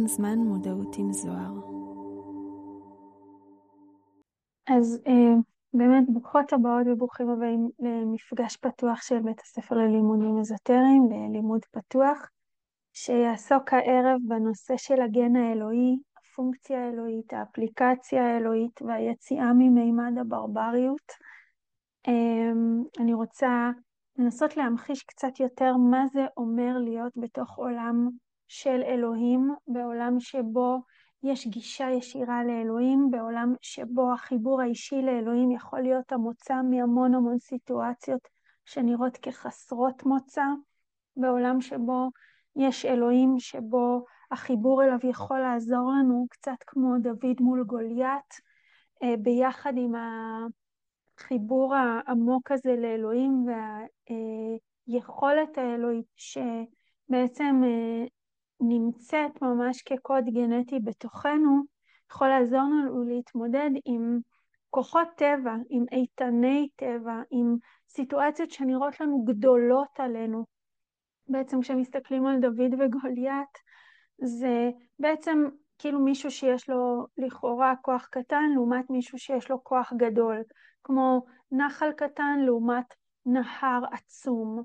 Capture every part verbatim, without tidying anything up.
כאן זמן מודעות עם זוהר. אז אה, באמת ברוכות הבאות וברוכים הבאים למפגש פתוח של בית הספר ללימודים אזוטריים, ללימוד פתוח, שיעסוק הערב בנושא של הגן האלוהי, הפונקציה האלוהית, האפליקציה האלוהית והיציאה ממימד הברבריות. אה, אני רוצה לנסות להמחיש קצת יותר מה זה אומר להיות בתוך עולם של אלוהים, בעולם שבו יש גישה ישירה לאלוהים, בעולם שבו החיבור האישי לאלוהים יכול להיות המוצא מהמון המון סיטואציות שנראות כחסרות מוצא, בעולם שבו יש אלוהים, שבו החיבור אליו יכול לעזור לנו, קצת כמו דוד מול גוליית, ביחד עם החיבור העמוק הזה לאלוהים והיכולת האלוהית שבעצם נמצאת ממש כקוד גנטי בתוכנו, יכול לעזור לנו להתמודד עם כוחות טבע, עם איתני טבע, עם סיטואציות שנראות לנו גדולות עלינו. בעצם כשמסתכלים על דוד וגוליית, זה בעצם כאילו מישהו שיש לו לכאורה כוח קטן לעומת מישהו שיש לו כוח גדול, כמו נחל קטן לעומת נהר עצום,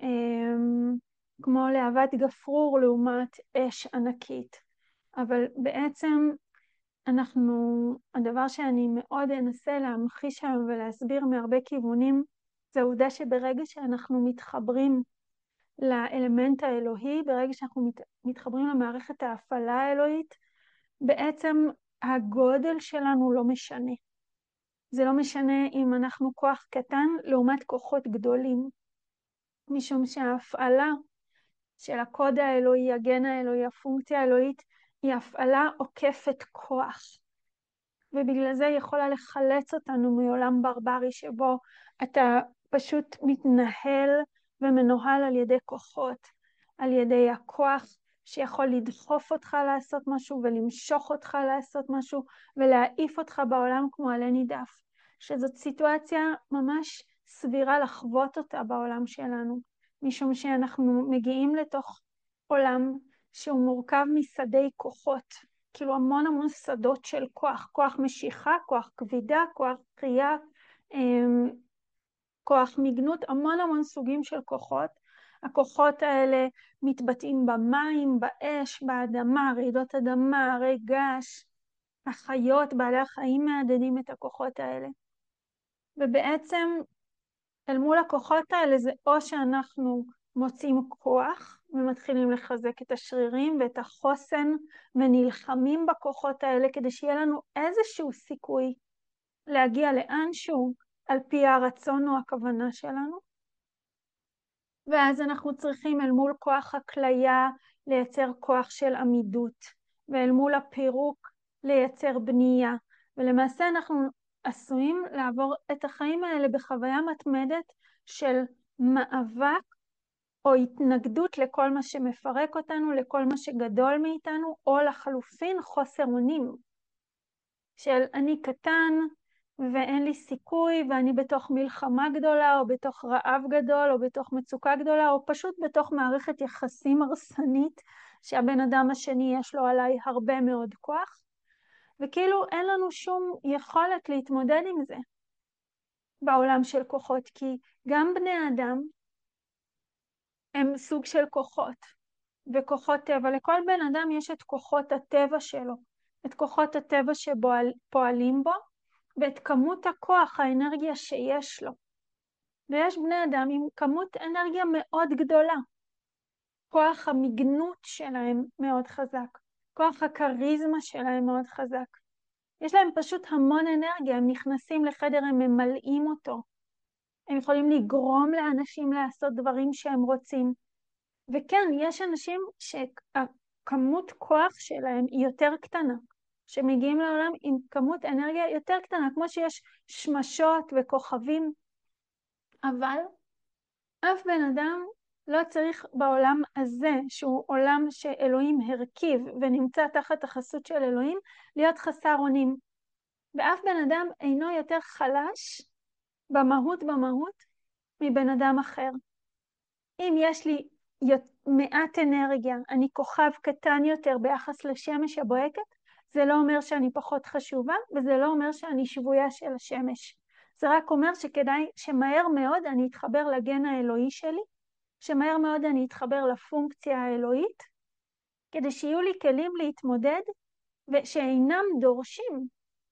כמו להבת גפרור לעומת אש ענקית. אבל בעצם אנחנו, הדבר שאני מאוד אנסה להמחיש היום ולהסביר מהרבה כיוונים, זה העובדה שברגע שאנחנו מתחברים לאלמנט האלוהי, ברגע שאנחנו מת, מתחברים למערכת ההפעלה האלוהית, בעצם הגודל שלנו לא משנה. זה לא משנה אם אנחנו כוח קטן לעומת כוחות גדולים, משום שההפעלה של הקוד האלוהי, הגן האלוהי, הפונקציה האלוהית, היא הפעלה עוקפת כוח. ובגלל זה היא יכולה לחלץ אותנו מעולם ברברי שבו אתה פשוט מתנהל ומנוהל על ידי כוחות, על ידי הכוח שיכול לדחוף אותך לעשות משהו ולמשוך אותך לעשות משהו ולהעיף אותך בעולם כמו עלה נידף, שזאת סיטואציה ממש סבירה לחוות אותה בעולם שלנו, משום שאנחנו מגיעים לתוך עולם שהוא מורכב משדי כוחות, כאילו המון המון שדות של כוח, כוח משיכה, כוח כבידה, כוח קריאה, כוח מגנות, המון המון סוגים של כוחות. הכוחות האלה מתבטאים במים, באש, באדמה, רעידות אדמה, הרי געש, החיות, בעלי החיים מעדדים את הכוחות האלה. ובעצם אל מול הכוחות האלה זה או שאנחנו מוצאים כוח ומתחילים לחזק את השרירים ואת החוסן ונלחמים בכוחות האלה כדי שיהיה לנו איזשהו סיכוי להגיע לאנשהו על פי הרצון או הכוונה שלנו. ואז אנחנו צריכים אל מול כוח הכליה לייצר כוח של עמידות, ואל מול הפירוק לייצר בנייה. ולמעשה אנחנו עשויים לעבור את החיים האלה בחוויה מתמדת של מאבק או התנגדות לכל מה שמפרק אותנו, לכל מה שגדול מאיתנו, או לחלופין חוסר אונים של אני קטן ואין לי סיכוי ואני בתוך מלחמה גדולה או בתוך רעב גדול או בתוך מצוקה גדולה או פשוט בתוך מערכת יחסים הרסנית שהבן אדם השני יש לו עליי הרבה מאוד כוח, וכאילו אין לנו שום יכולת להתמודד עם זה בעולם של כוחות, כי גם בני אדם הם סוג של כוחות, וכוחות טבע. לכל בן אדם יש את כוחות הטבע שלו, את כוחות הטבע שפועלים בו, ואת כמות הכוח, האנרגיה שיש לו. ויש בני אדם עם כמות אנרגיה מאוד גדולה. כוח המגנות שלהם מאוד חזק, כוח הקריזמה שלהם מאוד חזק. יש להם פשוט המון אנרגיה, הם נכנסים לחדר, הם ממלאים אותו. הם יכולים לגרום לאנשים לעשות דברים שהם רוצים. וכן, יש אנשים שכמות כוח שלהם היא יותר קטנה, שמגיעים לעולם עם כמות אנרגיה יותר קטנה, כמו שיש שמשות וכוכבים. אבל אף בן אדם לא צריך בעולם הזה, שהוא עולם שאלוהים הרכיב ונמצא תחת החסות של אלוהים, להיות חסר אונים. ואף בן אדם אינו יותר חלש במהות במהות מבן אדם אחר. אם יש לי מעט אנרגיה, אני כוכב קטן יותר ביחס לשמש הבוהקת, זה לא אומר שאני פחות חשובה, וזה לא אומר שאני שבויה של השמש. זה רק אומר שכדאי שמהר מאוד אני אתחבר לגן האלוהי שלי, שמהר מאוד אני אתחבר לפונקציה האלוהית, כדי שיהיו לי כלים להתמודד, ושאינם דורשים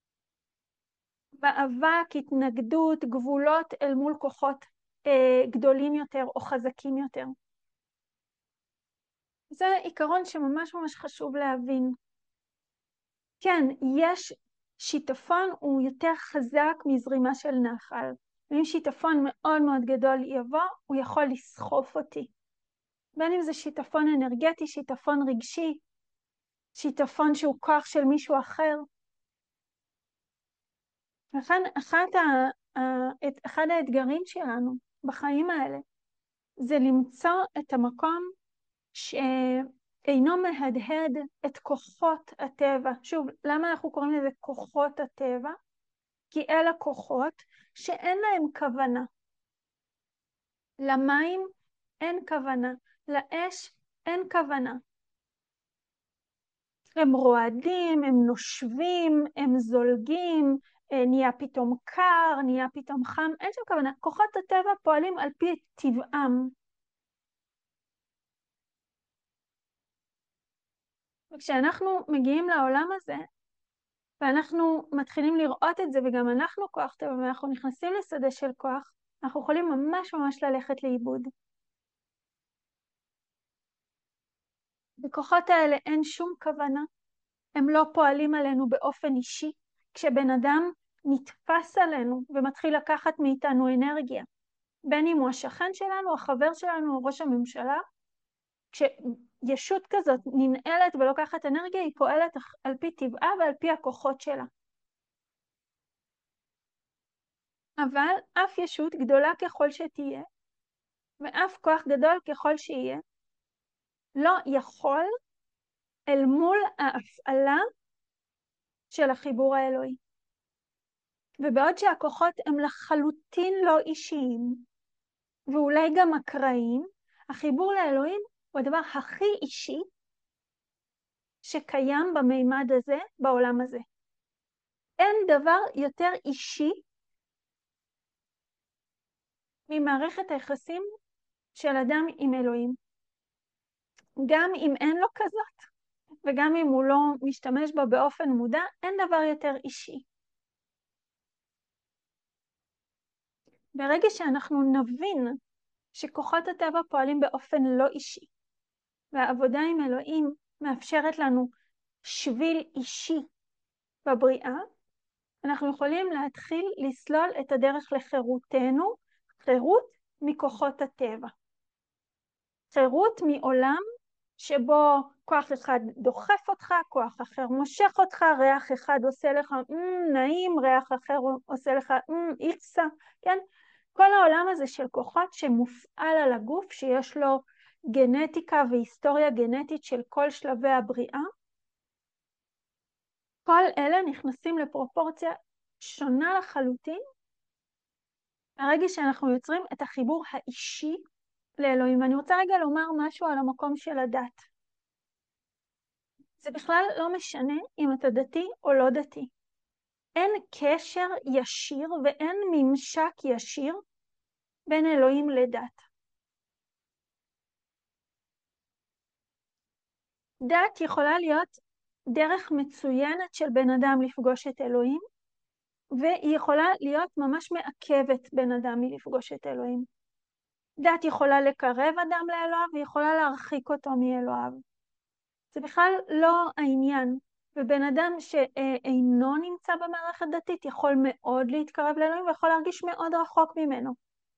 מאבק, התנגדות, גבולות אל מול כוחות אה, גדולים יותר או חזקים יותר. זה עיקרון שממש ממש חשוב להבין. כן, יש שיטפון, הוא יותר חזק מזרימה של נחל. ואם שיטפון מאוד מאוד גדול יבוא, הוא יכול לסחוף אותי. בין אם זה שיטפון אנרגטי, שיטפון רגשי, שיטפון שהוא כוח של מישהו אחר. לכן אחד, ה, ה, את, אחד האתגרים שלנו בחיים האלה זה למצוא את המקום שאינו מהדהד את כוחות הטבע. שוב, למה אנחנו קוראים לזה כוחות הטבע? כי אלה כוחות שאין להם כוונה. למים אין כוונה, לאש אין כוונה. הם רועדים, הם נושבים, הם זולגים, נהיה פתאום קר, נהיה פתאום חם, אין שם כוונה. כוחות הטבע פועלים על פי טבעם. וכשאנחנו מגיעים לעולם הזה, ואנחנו מתחילים לראות את זה, וגם אנחנו כוח טבע, ואנחנו נכנסים לשדה של כוח, אנחנו יכולים ממש ממש ללכת לאיבוד. בכוחות האלה אין שום כוונה, הם לא פועלים עלינו באופן אישי. כשבן אדם נתפס עלינו ומתחיל לקחת מאיתנו אנרגיה, בין אם הוא השכן שלנו, החבר שלנו, או ראש הממשלה, כשישות כזאת ננעלת ולוקחת אנרגיה, היא פועלת על פי טבעה ועל פי הכוחות שלה. אבל אף ישות גדולה ככל שתהיה, ואף כוח גדול ככל שיהיה, לא יכול אל מול ההפעלה של החיבור האלוהי. ובעוד שהכוחות הם לחלוטין לא אישיים, ואולי גם אקראיים, החיבור לאלוהים הוא הדבר הכי אישי שקיים במימד הזה, בעולם הזה. אין דבר יותר אישי ממערכת היחסים של אדם עם אלוהים. גם אם אין לו כזאת, וגם אם הוא לא משתמש בה באופן מודע, אין דבר יותר אישי. ברגע שאנחנו נבין שכוחות הטבע פועלים באופן לא אישי, והעבודה עם אלוהים מאפשרת לנו שביל אישי בבריאה, אנחנו יכולים להתחיל לסלול את הדרך לחירותנו, חירות מכוחות הטבע. חירות מעולם שבו כוח אחד דוחף אותך, כוח אחר מושך אותך, ריח אחד עושה לך mm, נעים, ריח אחר עושה לך mm, איקסה, כן? כל העולם הזה של כוחות שמופעל על הגוף, שיש לו גנטיקה והיסטוריה גנטית של כל שלבי הבריאה, כל אלה נכנסים לפרופורציה שונה לחלוטין, הרגע שאנחנו יוצרים את החיבור האישי לאלוהים. ואני רוצה רגע לומר משהו על המקום של הדת. זה בכלל לא משנה אם אתה דתי או לא דתי. אין קשר ישיר ואין ממשק ישיר בין אלוהים לדת. דת יכולה להיות דרך מצוינת של בן אדם לפגוש את אלוהים, והיא יכולה להיות ממש מעכבת בן אדם מלפגוש את אלוהים. דת יכולה לקרב אדם לאלוהיו, והיא יכולה להרחיק אותו מאלוהיו. זה בכלל לא העניין. ובן אדם שאינו נמצא במערכת דתית יכול מאוד להתקרב לאלוהים, ויכול להרגיש מאוד רחוק ממנו.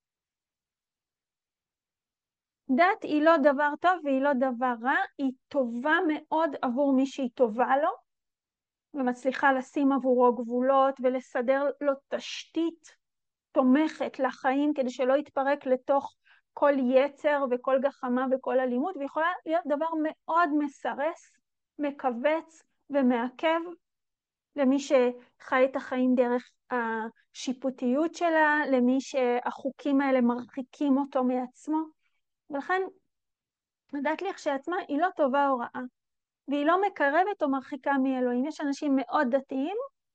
דת היא לא דבר טוב והיא לא דבר רע, היא טובה מאוד עבור מי שהיא טובה לו, ומצליחה לשים עבורו גבולות ולסדר לו תשתית תומכת לחיים, כדי שלא יתפרק לתוך כל יצר וכל גחמה וכל אלימות, ויכולה להיות דבר מאוד מסרס, מקבץ ומעכב למי שחי את החיים דרך השיפוטיות שלה, למי שהחוקים האלה מרחיקים אותו מעצמו. ולכן הדת לכשעצמה היא לא טובה או רעה, והיא לא מקרבת או מרחיקה מאלוהים. יש אנשים מאוד דתיים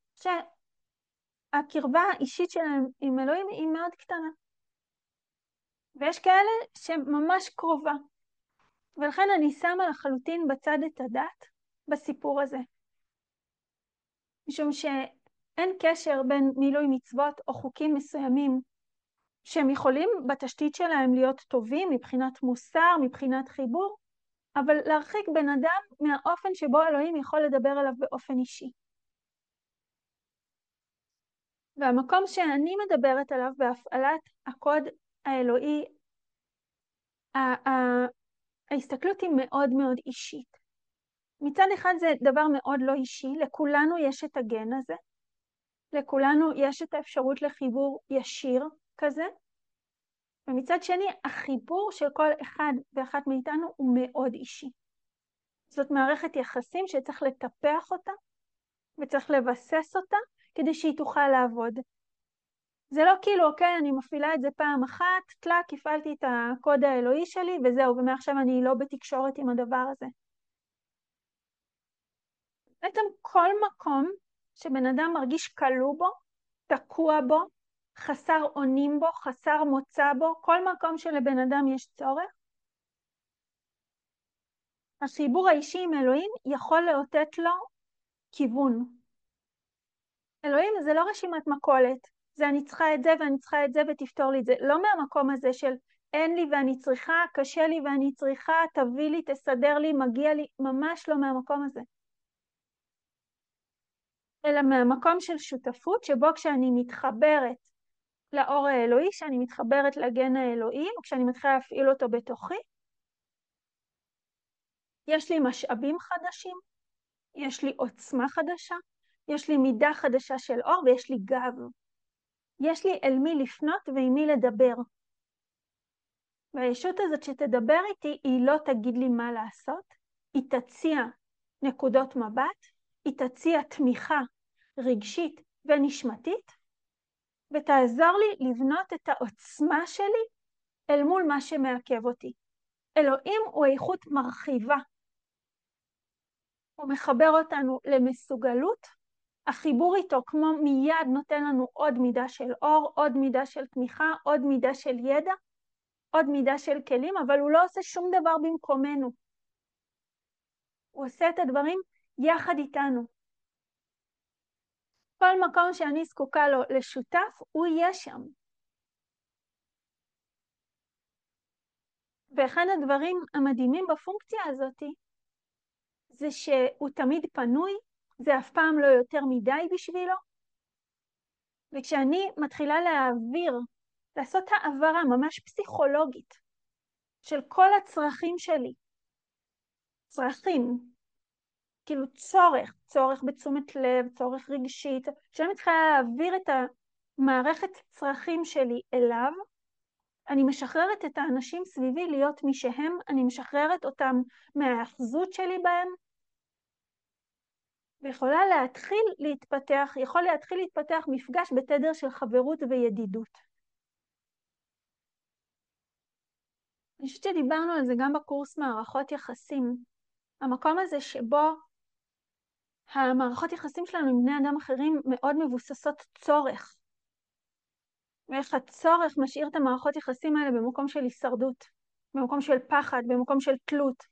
שהקרבה האישית שלהם עם אלוהים היא מאוד קטנה, ויש כאלה שממש קרובה. ולכן אני שמה לחלוטין בצד את הדת בסיפור הזה, משום שאין קשר בין מילוי מצוות או חוקים מסוימים שהם יכולים בתשתית שלהם להיות טובים מבחינת מוסר, מבחינת חיבור, אבל להרחיק בן אדם מהאופן שבו אלוהים יכול לדבר אליו באופן אישי. והמקום שאני מדברת עליו בהפעלת הקוד האלוהי, ההסתכלות היא מאוד מאוד אישית. מצד אחד זה דבר מאוד לא אישי, לכולנו יש את הגן הזה, לכולנו יש את האפשרות לחיבור ישיר כזה, ומצד שני החיבור של כל אחד ואחת מאיתנו הוא מאוד אישי. זאת מערכת יחסים שצריך לטפח אותה וצריך לבסס אותה כדי שהיא תוכל לעבוד. זה לא כאילו, אוקיי, אני מפעילה את זה פעם אחת, תלק, הפעלתי את הקוד האלוהי שלי וזהו, ומעכשיו אני לא בתקשורת עם הדבר הזה. בעצם כל מקום שבן אדם מרגיש כלוא בו, תקוע בו, חסר אונים בו, חסר מוצא בו, כל מקום שלבן אדם יש צורך, החיבור האישי עם אלוהים יכול לאותת לו כיוון. אלוהים זה לא רשימת מכולת, זה אני צריכה את זה ואני צריכה את זה ותפתור לי את זה. לא מהמקום הזה של אין לי ואני צריכה, קשה לי ואני צריכה, תביא לי, תסדר לי, מגיע לי, ממש לא מהמקום הזה. אלא מהמקום של שותפות שבו כשאני מתחברת לאור האלוהי, כשאני מתחברת לגן האלוהי, או כשאני מתחילה להפעיל אותו בתוכי, יש לי משאבים חדשים, יש לי עוצמה חדשה, יש לי מידה חדשה של אור ויש לי גב. יש לי אל מי לפנות ועם מי לדבר. והישות הזאת שתדבר איתי, היא לא תגיד לי מה לעשות, היא תציע נקודות מבט, היא תציע תמיכה רגשית ונשמתית, ותעזור לי לבנות את העוצמה שלי אל מול מה שמעכב אותי. אלוהים הוא איכות מרחיבה. הוא מחבר אותנו למסוגלות, החיבור איתו כמו מיד נותן לנו עוד מידה של אור, עוד מידה של תמיכה, עוד מידה של ידע, עוד מידה של כלים, אבל הוא לא עושה שום דבר במקומנו. הוא עושה את הדברים יחד איתנו. כל מקום שאני זקוקה לו לשותף, הוא יהיה שם. ואחד הדברים המדהימים בפונקציה הזאת, זה שהוא תמיד פנוי, זה אף פעם לא יותר מדי בשבילו, וכשאני מתחילה להעביר, לעשות העברה ממש פסיכולוגית, של כל הצרכים שלי, צרכים, כאילו צורך, צורך בתשומת לב, צורך רגשית, כשאני מתחילה להעביר את המערכת צרכים שלי אליו, אני משחררת את האנשים סביבי להיות מי שהם, אני משחררת אותם מהאחזות שלי בהם, ויכולה להתחיל להתפתח, יכול להתחיל להתפתח מפגש בתדר של חברות וידידות. אני חושבת שדיברנו על זה גם בקורס מערכות יחסים. המקום הזה שבו המערכות יחסים שלנו עם בני אדם אחרים מאוד מבוססות צורך. ואיך הצורך משאיר את המערכות יחסים האלה במקום של הישרדות, במקום של פחד, במקום של תלות.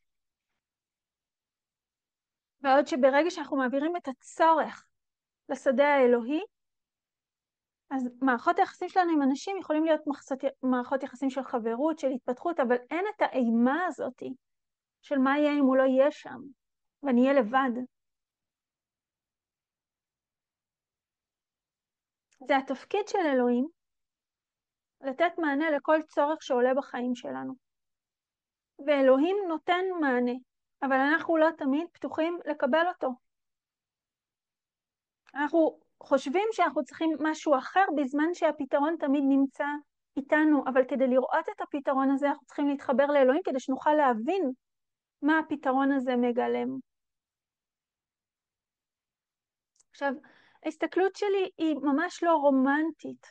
ועוד שברגע שאנחנו מעבירים את הצורך לשדה האלוהי, אז מערכות היחסים שלנו עם אנשים יכולים להיות מערכות יחסים של חברות, של התפתחות, אבל אין את האימה הזאת של מה יהיה אם הוא לא יהיה שם, ואני אהיה לבד. זה התפקיד של אלוהים, לתת מענה לכל צורך שעולה בחיים שלנו. ואלוהים נותן מענה, אבל אנחנו לא תמיד פתוחים לקבל אותו. אנחנו חושבים שאנחנו צריכים משהו אחר בזמן שהפתרון תמיד נמצא איתנו, אבל כדי לראות את הפתרון הזה אנחנו צריכים להתחבר לאלוהים כדי שנוכל להבין מה הפתרון הזה מגלם. עכשיו, ההסתכלות שלי היא ממש לא רומנטית.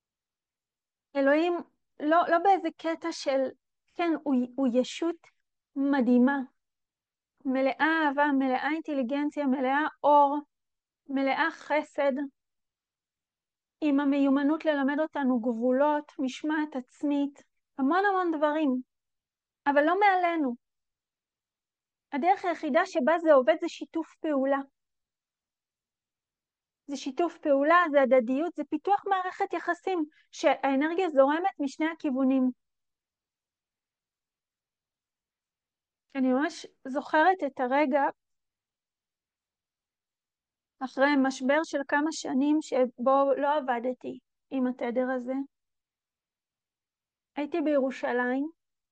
אלוהים לא, לא באיזה קטע של, כן, הוא, הוא ישות מדהימה, מלאה אהבה, מלאה אינטליגנציה, מלאה אור, מלאה חסד, עם המיומנות ללמד אותנו גבולות, משמעת עצמית, המון המון דברים, אבל לא מעלינו. הדרך היחידה שבה זה עובד זה שיתוף פעולה. זה שיתוף פעולה, זה הדדיות, זה פיתוח מערכת יחסים, שהאנרגיה זורמת משני הכיוונים. אני ממש זוכרת את הרגע, אחרי משבר של כמה שנים שבו לא עבדתי עם התדר הזה. הייתי בירושלים,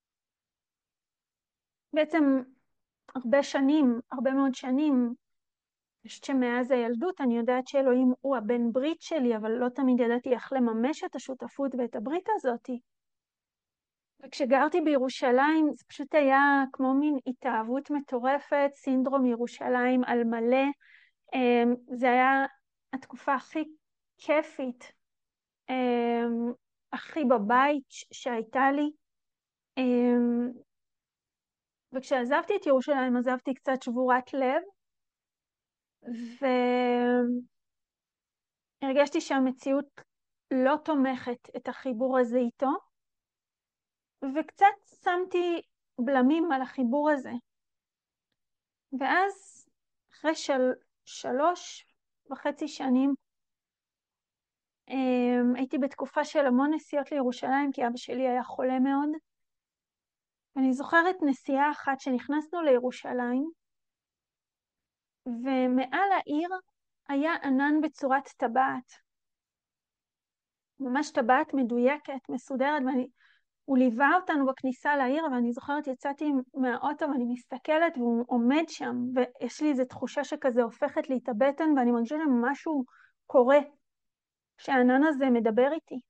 בעצם הרבה שנים, הרבה מאוד שנים, אני חושבת שמאז הילדות אני יודעת שאלוהים הוא הבן ברית שלי, אבל לא תמיד ידעתי איך לממש את השותפות ואת הברית הזאת. וכשגרתי בירושלים זה פשוט היה כמו מין התאהבות מטורפת, סינדרום ירושלים על מלא. זה היה התקופה הכי כיפית, הכי בבית שהייתה לי. וכשעזבתי את ירושלים עזבתי קצת שבורת לב, והרגשתי שהמציאות לא תומכת את החיבור הזה איתו, וקצת שמתי בלמים על החיבור הזה. ואז אחרי של שלוש וחצי שנים הייתי בתקופה של המון נסיעות לירושלים, כי אבא שלי היה חולה מאוד. ואני זוכרת נסיעה אחת שנכנסנו לירושלים, ומעל העיר היה ענן בצורת טבעת. ממש טבעת מדויקת, מסודרת, ואני, הוא ליווה אותנו בכניסה לעיר, ואני זוכרת יצאתי מהאוטו ואני מסתכלת והוא עומד שם, ויש לי איזו תחושה שכזה הופכת לי את הבטן, ואני מרגישה שמשהו קורה, שהענן הזה מדבר איתי.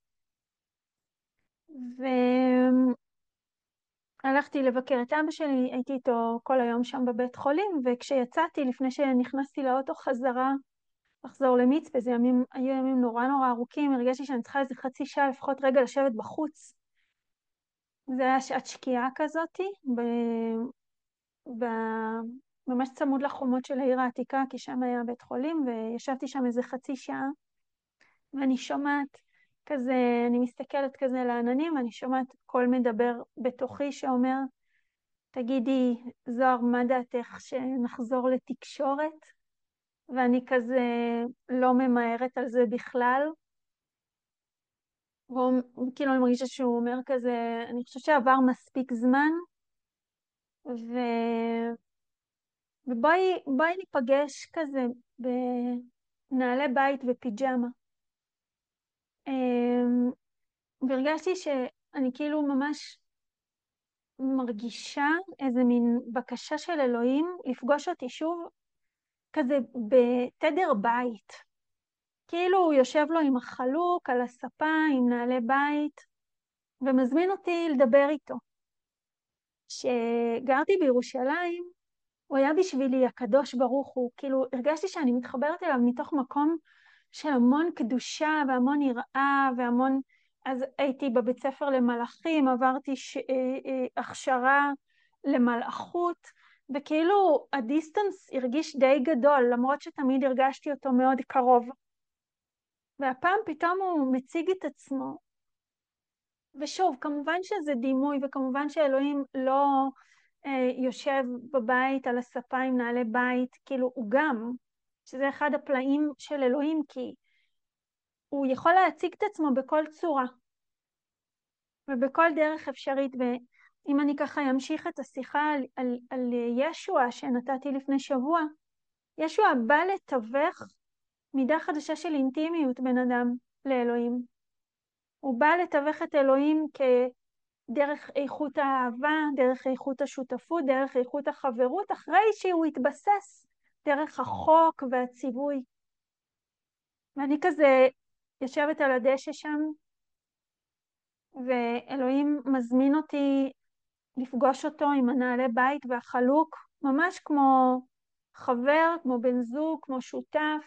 והלכתי לבקר את אבא שלי, הייתי איתו כל היום שם בבית חולים, וכשיצאתי, לפני שנכנסתי לאוטו חזרה, לחזור למצפה, זה ימים, היו ימים נורא נורא ארוכים, הרגשתי שאני צריכה איזה חצי שעה לפחות רגע לשבת בחוץ. זה היה שעת שקיעה כזאת, ב... ב... ממש צמוד לחומות של העיר העתיקה, כי שם היה בית חולים, וישבתי שם איזה חצי שעה, ואני שומעת כזה, אני מסתכלת כזה לעננים, ואני שומעת קול מדבר בתוכי שאומר, תגידי, זוהר, מה דעתך שנחזור לתקשורת? ואני כזה לא ממהרת על זה בכלל. וכאילו אני מרגישה שהוא אומר כזה, אני חושבת שעבר מספיק זמן, ו... ובואי בואי ניפגש כזה בנעלי בית ופיג'מה. אמ, והרגשתי שאני כאילו ממש מרגישה איזה מין בקשה של אלוהים לפגוש אותי שוב כזה בתדר בית. כאילו הוא יושב לו עם החלוק על הספה, עם נעלי בית, ומזמין אותי לדבר איתו. כשגרתי בירושלים, הוא היה בשבילי הקדוש ברוך הוא, כאילו הרגשתי שאני מתחברת אליו מתוך מקום של המון קדושה והמון יראה והמון, אז הייתי בבית ספר למלאכים, עברתי ש... הכשרה למלאכות, וכאילו הדיסטנס הרגיש די גדול, למרות שתמיד הרגשתי אותו מאוד קרוב. והפעם פתאום הוא מציג את עצמו, ושוב, כמובן שזה דימוי, וכמובן שאלוהים לא אה, יושב בבית על הספה עם נעלי בית, כאילו הוא גם, שזה אחד הפלאים של אלוהים, כי הוא יכול להציג את עצמו בכל צורה, ובכל דרך אפשרית. ואם אני ככה אמשיך את השיחה על, על, על ישוע שנתתי לפני שבוע, ישוע בא לתווך מידה חדשה של אינטימיות בין אדם לאלוהים. הוא בא לתווך את אלוהים כדרך איכות האהבה, דרך איכות השותפות, דרך איכות החברות, אחרי שהוא התבסס דרך החוק והציווי. ואני כזה יושבת על הדשא שם, ואלוהים מזמין אותי לפגוש אותו עם הנעלי בית והחלוק, ממש כמו חבר, כמו בן זוג, כמו שותף.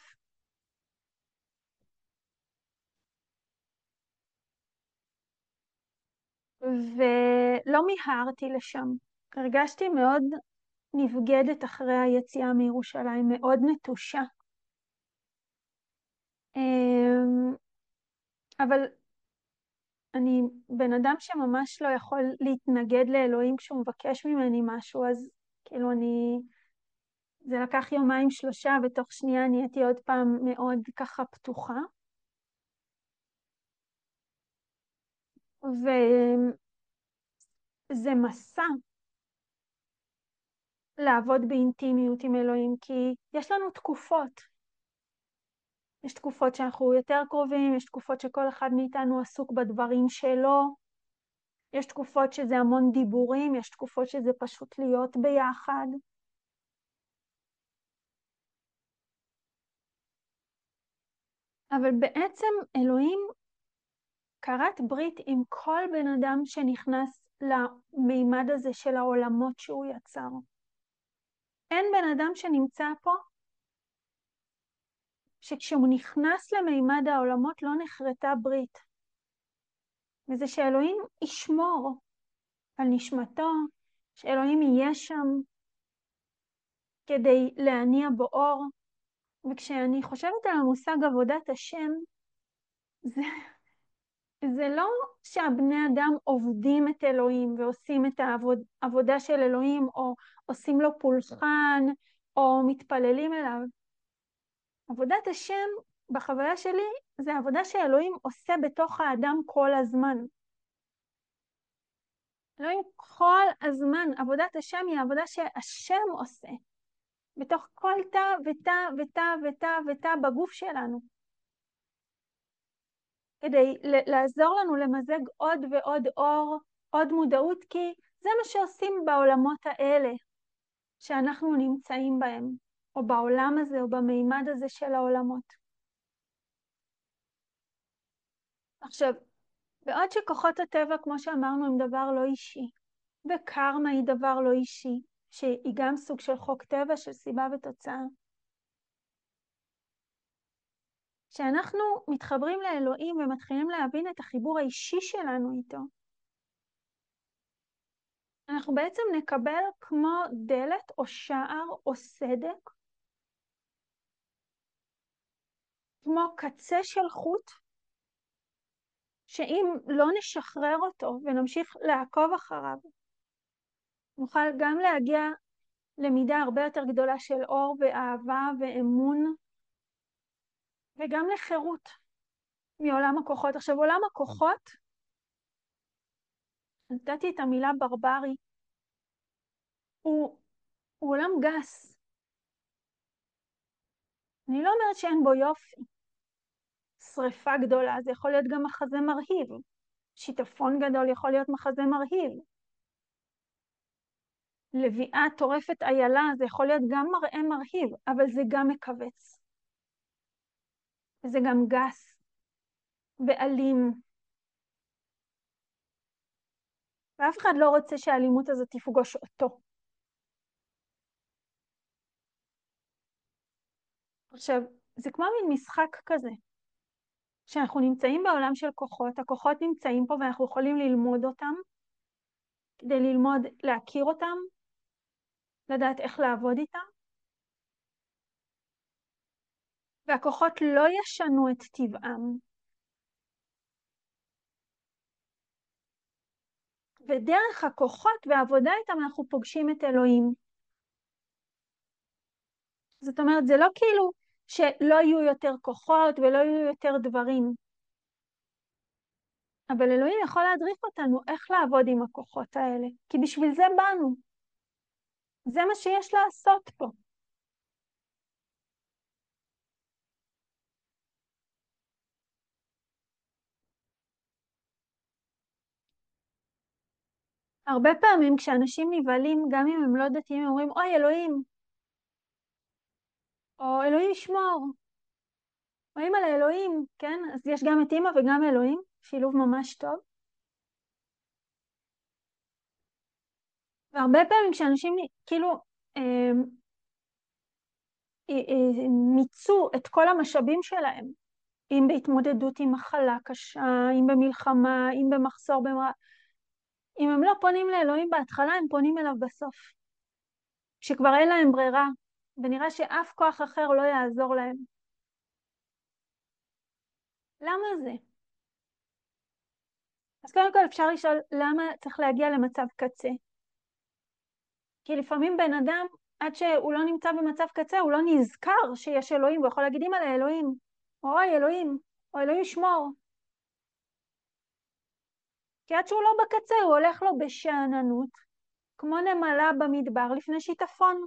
ולא מיהרתי לשם. הרגשתי מאוד נבגדת אחרי היציאה מירושלים, מאוד נטושה. אמ, אבל אני בן אדם שממש לא יכול להתנגד לאלוהים כשהוא מבקש ממני משהו, אז כאילו אני, זה לקח יומיים שלושה, ותוך שנייה נהייתי עוד פעם מאוד ככה פתוחה. וזה מסע לעבוד באינטימיות עם אלוהים, כי יש לנו תקופות. יש תקופות שאנחנו יותר קרובים, יש תקופות שכל אחד מאיתנו עסוק בדברים שלו, יש תקופות שזה המון דיבורים, יש תקופות שזה פשוט להיות ביחד. אבל בעצם אלוהים כרת ברית עם כל בן אדם שנכנס למימד הזה של העולמות שהוא יצר. אין בן אדם שנמצא פה שכשהוא נכנס למימד העולמות לא נחרטה ברית. וזה שאלוהים ישמור על נשמתו, שאלוהים יהיה שם כדי להניע בו אור. וכשאני חושבת על המושג עבודת השם, זה, זה לא שהבני אדם עובדים את אלוהים ועושים את העבודה של אלוהים, או עושים לו פולחן, או מתפללים אליו. עבודת השם, בחוויה שלי, זה עבודה שאלוהים עושה בתוך האדם כל הזמן. אלוהים כל הזמן, עבודת השם היא העבודה שהשם עושה, בתוך כל תא ותא ותא ותא ותא בגוף שלנו, כדי לעזור לנו למזג עוד ועוד אור, עוד מודעות, כי זה מה שעושים בעולמות האלה שאנחנו נמצאים בהם, או בעולם הזה, או במימד הזה של העולמות. עכשיו, בעוד שכוחות הטבע, כמו שאמרנו, הם דבר לא אישי, וקרמה היא דבר לא אישי, שהיא גם סוג של חוק טבע של סיבה ותוצאה. כשאנחנו מתחברים לאלוהים ומתחילים להבין את החיבור האישי שלנו איתו, אנחנו בעצם נקבל כמו דלת או שער או סדק, כמו קצה של חוט, שאם לא נשחרר אותו ונמשיך לעקוב אחריו, נוכל גם להגיע למידה הרבה יותר גדולה של אור ואהבה ואמון, וגם לחירות מעולם הכוחות. עכשיו, עולם הכוחות, נתתי את המילה ברברי, הוא, הוא עולם גס. אני לא אומרת שאין בו יופי. שריפה גדולה, זה יכול להיות גם מחזה מרהיב. שיטפון גדול יכול להיות מחזה מרהיב. לביאה טורפת איילה, זה יכול להיות גם מראה מרהיב, אבל זה גם מקבץ. וזה גם גס ואלים. ואף אחד לא רוצה שהאלימות הזאת תפגוש אותו. עכשיו, זה כמו מין משחק כזה, שאנחנו נמצאים בעולם של כוחות, הכוחות נמצאים פה ואנחנו יכולים ללמוד אותם, כדי ללמוד להכיר אותם, לדעת איך לעבוד איתם, והכוחות לא ישנו את טבעם. ודרך הכוחות והעבודה איתם אנחנו פוגשים את אלוהים. זאת אומרת, זה לא כאילו שלא יהיו יותר כוחות ולא יהיו יותר דברים. אבל אלוהים יכול להדריך אותנו איך לעבוד עם הכוחות האלה, כי בשביל זה באנו. זה מה שיש לעשות פה. הרבה פעמים כשאנשים נבהלים, גם אם הם לא דתיים, הם אומרים, אוי אלוהים, או אלוהים ישמור. רואים על האלוהים, כן? אז יש גם את אמא וגם אלוהים, שילוב ממש טוב. והרבה פעמים כשאנשים כאילו אה, אה, אה, מיצו את כל המשאבים שלהם, אם בהתמודדות עם מחלה קשה, אם במלחמה, אם במחסור, במר... אם הם לא פונים לאלוהים בהתחלה, הם פונים אליו בסוף. שכבר אין להם ברירה, ונראה שאף כוח אחר לא יעזור להם. למה זה? אז קודם כל אפשר לשאול למה צריך להגיע למצב קצה. כי לפעמים בן אדם, עד שהוא לא נמצא במצב קצה, הוא לא נזכר שיש אלוהים, הוא יכול להגיד, אמא לאלוהים, או אוי אלוהים, או אלוהים שמור. כי עד שהוא לא בקצה, הוא הולך לו בשאננות, כמו נמלה במדבר לפני שיטפון.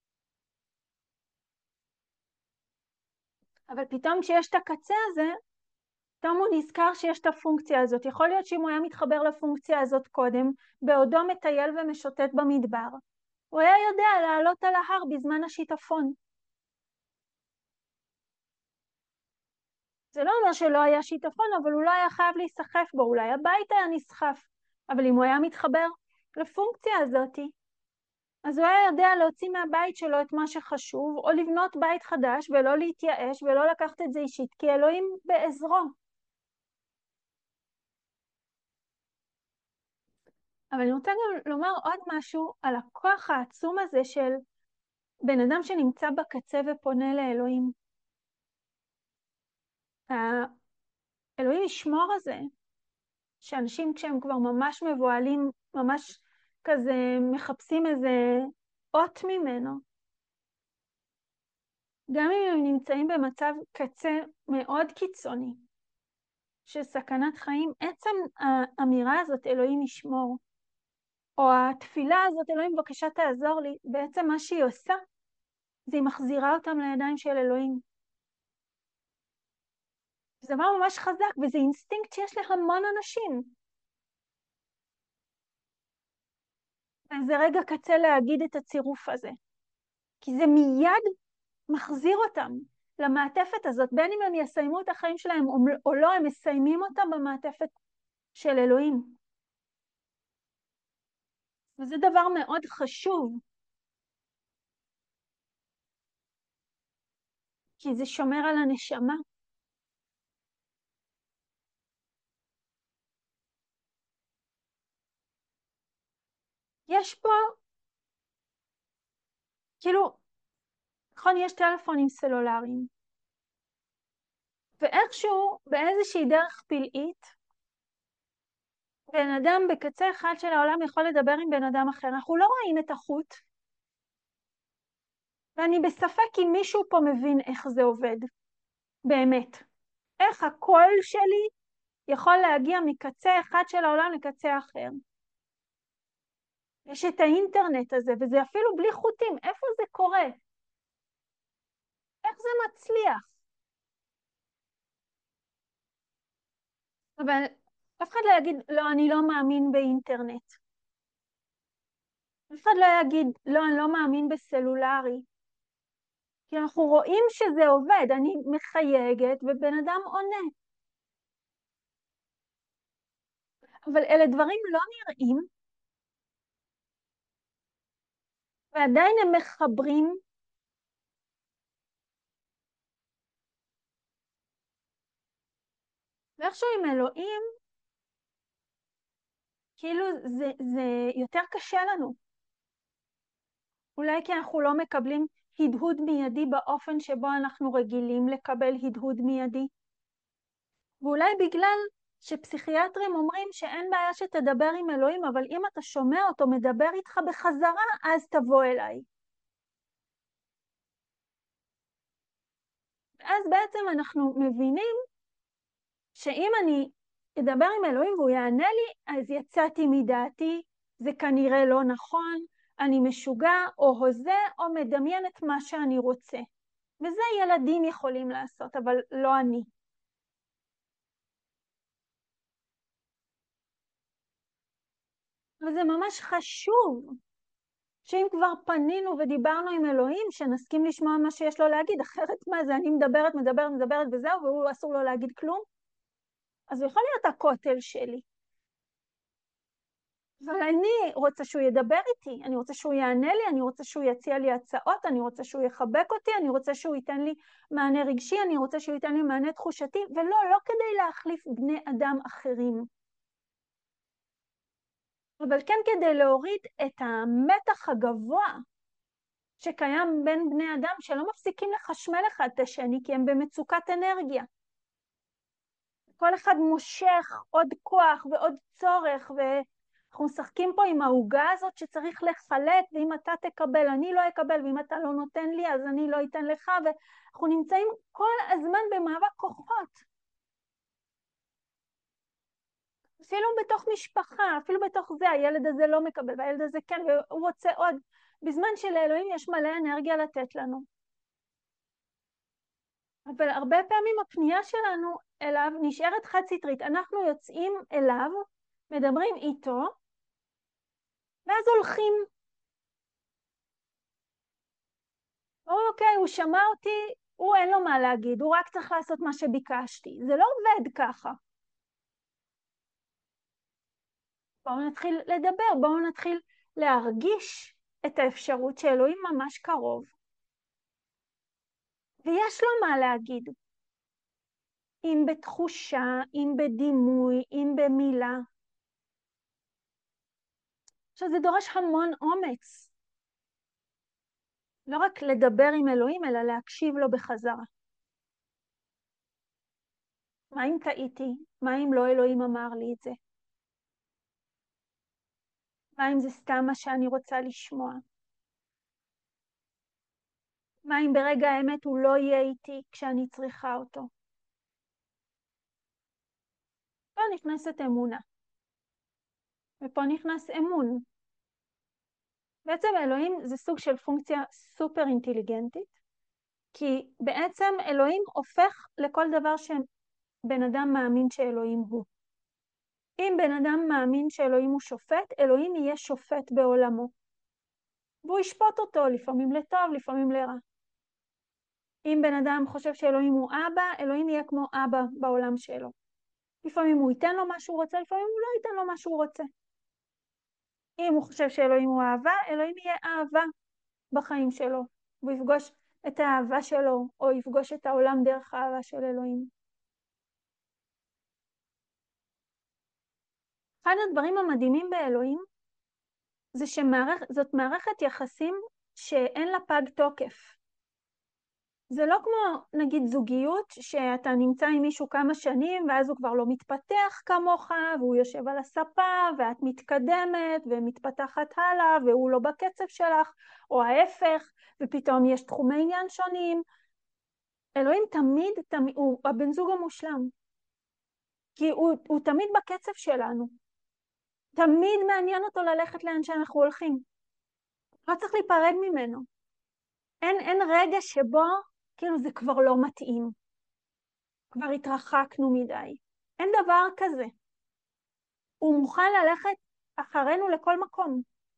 אבל פתאום כשיש את הקצה הזה, פתאום הוא נזכר שיש את הפונקציה הזאת. יכול להיות שאם הוא היה מתחבר לפונקציה הזאת קודם, בעודו מטייל ומשוטט במדבר, הוא היה יודע לעלות על ההר בזמן השיטפון. זה לא אומר שלא היה שיטפון, אבל הוא לא היה חייב להיסחף בו, אולי הבית היה נסחף. אבל אם הוא היה מתחבר לפונקציה הזאת, אז הוא היה יודע להוציא מהבית שלו את מה שחשוב, או לבנות בית חדש ולא להתייאש ולא לקחת את זה אישית, כי אלוהים בעזרו. אבל אני רוצה גם לומר עוד משהו על הכוח העצום הזה של בן אדם שנמצא בקצה ופונה לאלוהים. האלוהים ישמור הזה, שאנשים כשהם כבר ממש מבועלים, ממש כזה מחפשים איזה אות ממנו. גם אם הם נמצאים במצב קצה מאוד קיצוני, של סכנת חיים, עצם האמירה הזאת, אלוהים ישמור, או התפילה הזאת, אלוהים בבקשה תעזור לי, בעצם מה שהיא עושה, זה היא מחזירה אותם לידיים של אלוהים. זה דבר ממש חזק, וזה אינסטינקט שיש להמון אנשים. וזה רגע קצה להגיד את הצירוף הזה. כי זה מיד מחזיר אותם למעטפת הזאת, בין אם הם יסיימו את החיים שלהם או לא, הם מסיימים אותם במעטפת של אלוהים. וזה דבר מאוד חשוב. כי זה שומר על הנשמה. יש פה, כאילו, נכון, יש טלפונים סלולריים. ואיכשהו, באיזושהי דרך פלאית, בן אדם בקצה אחד של העולם יכול לדבר עם בן אדם אחר. אנחנו לא רואים את החוט. ואני בספק אם מישהו פה מבין איך זה עובד. באמת. איך הקול שלי יכול להגיע מקצה אחד של העולם לקצה אחר. יש את האינטרנט הזה, וזה אפילו בלי חוטים. איפה זה קורה? איך זה מצליח? אבל אף אחד לא יגיד, לא, אני לא מאמין באינטרנט. אף אחד לא יגיד, לא, אני לא מאמין בסלולרי. כי אנחנו רואים שזה עובד, אני מחייגת ובן אדם עונה. אבל אלה דברים לא נראים, ועדיין הם מחברים, ואיכשהו עם אלוהים, כאילו זה, זה יותר קשה לנו. אולי כי אנחנו לא מקבלים הדהוד מיידי באופן שבו אנחנו רגילים לקבל הדהוד מיידי. ואולי בגלל שפסיכיאטרים אומרים שאין בעיה שתדבר עם אלוהים, אבל אם אתה שומע אותו מדבר איתך בחזרה, אז תבוא אליי. אז בעצם אנחנו מבינים שאם אני אדבר עם אלוהים והוא יענה לי, אז יצאתי מדעתי, זה כנראה לא נכון, אני משוגע או הוזה או מדמיין את מה שאני רוצה. וזה ילדים יכולים לעשות, אבל לא אני. וזה ממש חשוב, שאם כבר פנינו ודיברנו עם אלוהים, שנסכים לשמוע מה שיש לו להגיד, אחרת מה זה, אני מדברת, מדברת, מדברת וזהו, והוא אסור לו להגיד כלום. אז הוא יכול להיות הכותל שלי. אבל אני רוצה שהוא ידבר איתי, אני רוצה שהוא יענה לי, אני רוצה שהוא יציע לי הצעות, אני רוצה שהוא יחבק אותי, אני רוצה שהוא ייתן לי מענה רגשי, אני רוצה שהוא ייתן לי מענה תחושתי, ולא, לא כדי להחליף בני אדם אחרים. אבל כן כדי להוריד את המתח הגבוה שקיים בין בני אדם שלא מפסיקים לחשמל אחד את השני כי הם במצוקת אנרגיה. כל אחד מושך עוד כוח ועוד צורך, ואנחנו משחקים פה עם העוגה הזאת שצריך לחלק, ואם אתה תקבל אני לא אקבל, ואם אתה לא נותן לי אז אני לא אתן לך, ואנחנו נמצאים כל הזמן במאבק כוחות. אפילו בתוך משפחה, אפילו בתוך זה, הילד הזה לא מקבל, והילד הזה כן, והוא רוצה עוד, בזמן שלאלוהים יש מלא אנרגיה לתת לנו. אבל הרבה פעמים הפנייה שלנו אליו נשארת חד סטרית. אנחנו יוצאים אליו, מדברים איתו, ואז הולכים. אוקיי, הוא שמע אותי, הוא אין לו מה להגיד, הוא רק צריך לעשות מה שביקשתי. זה לא עובד ככה. בואו נתחיל לדבר, בואו נתחיל להרגיש את האפשרות שאלוהים ממש קרוב. ויש לו מה להגיד. אם בתחושה, אם בדימוי, אם במילה. עכשיו זה דורש המון אומץ. לא רק לדבר עם אלוהים, אלא להקשיב לו בחזרה. מה אם טעיתי? מה אם לא אלוהים אמר לי את זה? מה אם זה סתם מה שאני רוצה לשמוע? מה אם ברגע האמת הוא לא יהיה איתי כשאני צריכה אותו? פה נכנסת אמונה. ופה נכנס אמון. בעצם אלוהים זה סוג של פונקציה סופר אינטליגנטית, כי בעצם אלוהים הופך לכל דבר שבן אדם מאמין שאלוהים הוא. אם בן אדם מאמין שאלוהים הוא שופט, אלוהים יהיה שופט בעולמו. והוא ישפוט אותו, לפעמים לטוב, לפעמים לרע. אם בן אדם חושב שאלוהים הוא אבא, אלוהים יהיה כמו אבא בעולם שלו. לפעמים הוא ייתן לו מה שהוא רוצה, לפעמים הוא לא ייתן לו מה שהוא רוצה. אם הוא חושב שאלוהים הוא אהבה, אלוהים יהיה אהבה בחיים שלו. הוא יפגוש את האהבה שלו, או יפגוש את העולם דרך האהבה של אלוהים. אחד הדברים המדהימים באלוהים, זה שזאת מערכת יחסים שאין לה פג תוקף. זה לא כמו נגיד זוגיות שאתה נמצא עם מישהו כמה שנים ואז הוא כבר לא מתפתח כמוך והוא יושב על הספה ואת מתקדמת ומתפתחת הלאה והוא לא בקצב שלך או ההפך ופתאום יש תחומי עניין שונים. אלוהים תמיד, תמיד הוא הבן זוג המושלם כי הוא, הוא תמיד בקצב שלנו. תמיד מעניין אותו ללכת לאן שאנחנו הולכים. לא צריך להיפרד ממנו. אין, אין רגע שבו כאילו זה כבר לא מתאים. כבר התרחקנו מדי. אין דבר כזה. הוא מוכן ללכת אחרינו לכל מקום.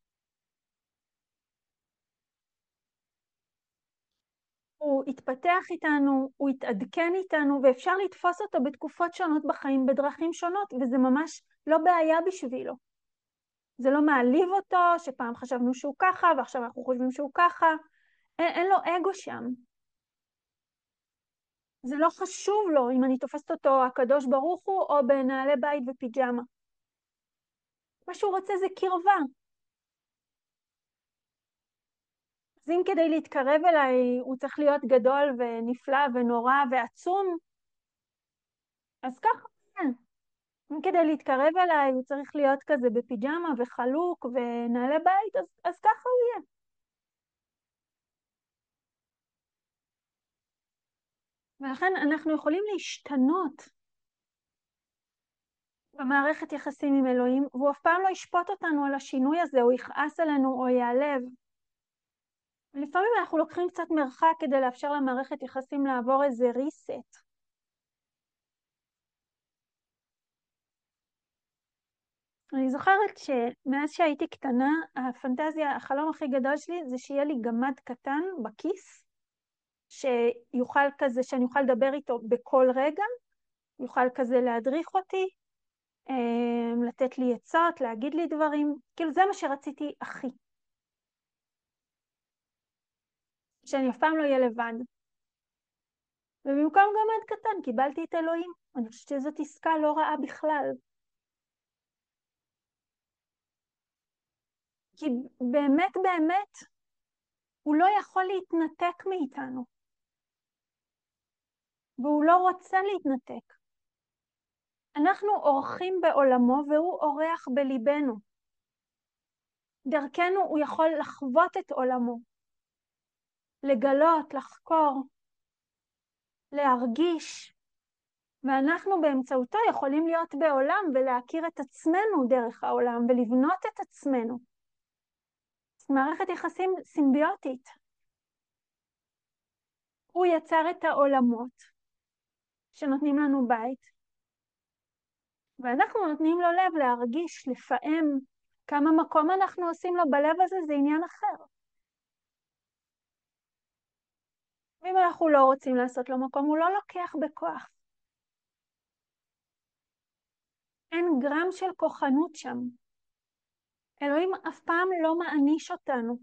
הוא התפתח איתנו, הוא התעדכן איתנו, ואפשר לתפוס אותו בתקופות שונות בחיים, בדרכים שונות, וזה ממש לא בעיה בשבילו. זה לא מעליב אותו, שפעם חשבנו שהוא ככה, ועכשיו אנחנו חושבים שהוא ככה. אין, אין לו אגו שם. זה לא חשוב לו אם אני תופסת אותו הקדוש ברוך הוא, או בנעלי בית ופיג'מה. מה שהוא רוצה זה קרבה. אז אם כדי להתקרב אליי הוא צריך להיות גדול ונפלא ונורא ועצום, אז ככה, כן. אם כדי להתקרב אליי הוא צריך להיות כזה בפיג'מה וחלוק ונעלי בית, אז, אז ככה הוא יהיה. ולכן אנחנו יכולים להשתנות במערכת יחסים עם אלוהים, והוא אף פעם לא ישפוט אותנו על השינוי הזה, או יכעס עלינו או יעלב. לפעמים אנחנו לוקחים קצת מרחק כדי לאפשר למערכת יחסים לעבור איזה ריסט. אני זוכרת שמאז שהייתי קטנה, הפנטזיה, החלום הכי גדול שלי זה שיהיה לי גמד קטן בכיס, שיוכל כזה, שאני אוכל לדבר איתו בכל רגע, יוכל כזה להדריך אותי, לתת לי עצות, להגיד לי דברים, כאילו זה מה שרציתי הכי. שאני אף פעם לא אהיה לבד. ובמקום גמד קטן קיבלתי את אלוהים. אני חושבת שזאת עסקה לא רעה בכלל. כי באמת באמת הוא לא יכול להתנתק מאיתנו. והוא לא רוצה להתנתק. אנחנו אורחים בעולמו והוא אורח בליבנו. דרכנו הוא יכול לחוות את עולמו, לגלות, לחקור, להרגיש, ואנחנו באמצעותו יכולים להיות בעולם ולהכיר את עצמנו דרך העולם ולבנות את עצמנו. מערכת יחסים סימביוטית. הוא יצר את העולמות שנותנים לנו בית, ואנחנו נותנים לו לב להרגיש, לפעם. כמה מקום אנחנו עושים לו בלב הזה זה עניין אחר. ואם אנחנו לא רוצים לעשות לו מקום, הוא לא לוקח בכוח. אין גרם של כוחנות שם. אלוהים אף פעם לא מעניש אותנו.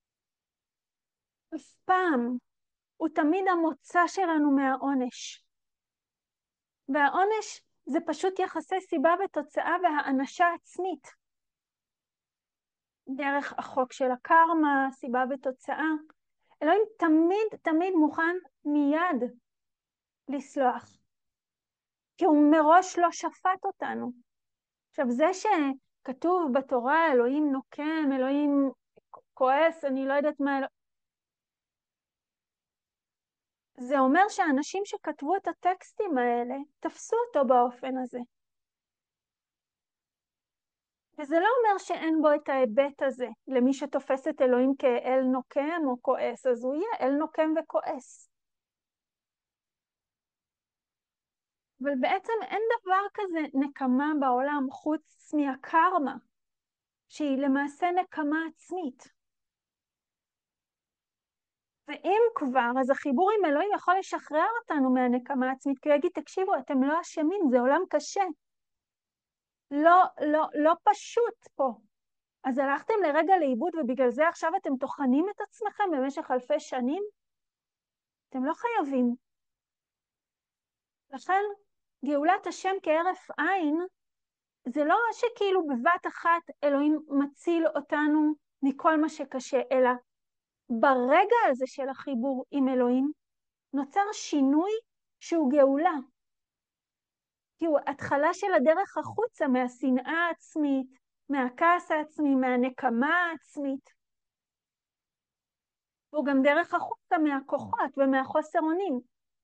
אף פעם. הוא תמיד המוצא שלנו מהעונש. והעונש זה פשוט יחסי סיבה ותוצאה והאנשה עצמית. דרך החוק של הקרמה, סיבה ותוצאה. אלוהים תמיד תמיד מוכן מיד לסלוח. כי הוא מראש לא שפט אותנו. עכשיו זה שכתוב בתורה אלוהים נוקם, אלוהים כועס, אני לא יודעת מה אלוהים. זה אומר שאנשים שכתבו את הטקסטים האלה תפסו אותו באופן הזה. וזה לא אומר שאין בו את ההיבט הזה. למי שתופס את אלוהים כאל נוקם או כועס, אז הוא יהיה אל נוקם וכועס. אבל בעצם אין דבר כזה נקמה בעולם חוץ מהקרמה, שהיא למעשה נקמה עצמית. ואם כבר, אז החיבור עם אלוהים יכול לשחרר אותנו מהנקמה העצמית, כי הוא יגיד, תקשיבו, אתם לא אשמים, זה עולם קשה. לא, לא, לא פשוט פה. אז הלכתם לרגע לאיבוד, ובגלל זה עכשיו אתם טוחנים את עצמכם במשך אלפי שנים? אתם לא חייבים. לכן, גאולת השם כהרף עין, זה לא שכאילו בבת אחת אלוהים מציל אותנו מכל מה שקשה, אלא ברגע הזה של החיבור עם אלוהים, נוצר שינוי שהוא גאולה. כי הוא התחלה של הדרך החוצה מהשנאה העצמית, מהכעס העצמי, מהנקמה העצמית. הוא גם דרך החוצה מהכוחות ומהחוסר אונים.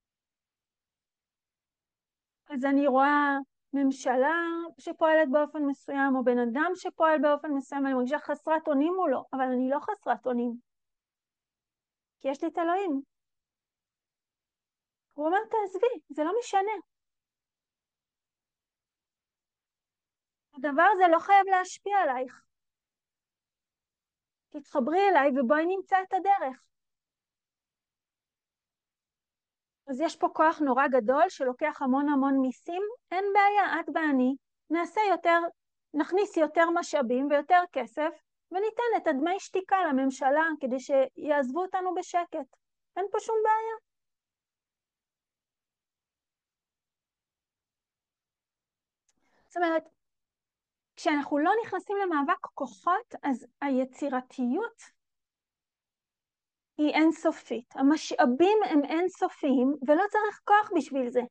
אז אני רואה ממשלה שפועלת באופן מסוים, או בן אדם שפועל באופן מסוים, אני מרגישה חסרת אונים מולו, אבל אני לא חסרת אונים. כי יש לי את אלוהים. הוא אומר, תעזבי, זה לא משנה. הדבר הזה לא חייב להשפיע עלייך. תתחברי אליי ובואי נמצא את הדרך. אז יש פה כוח נורא גדול שלוקח המון המון מיסים, אין בעיה, את ואני, נעשה יותר, נכניס יותר משאבים ויותר כסף, וניתן את הדמי שתיקה לממשלה כדי שיעזבו אותנו בשקט. אין פה שום בעיה. זאת אומרת, כשאנחנו לא נכנסים למאבק כוחות, אז היצירתיות היא אינסופית. המשאבים הם אינסופיים, ולא צריך כוח בשביל זה.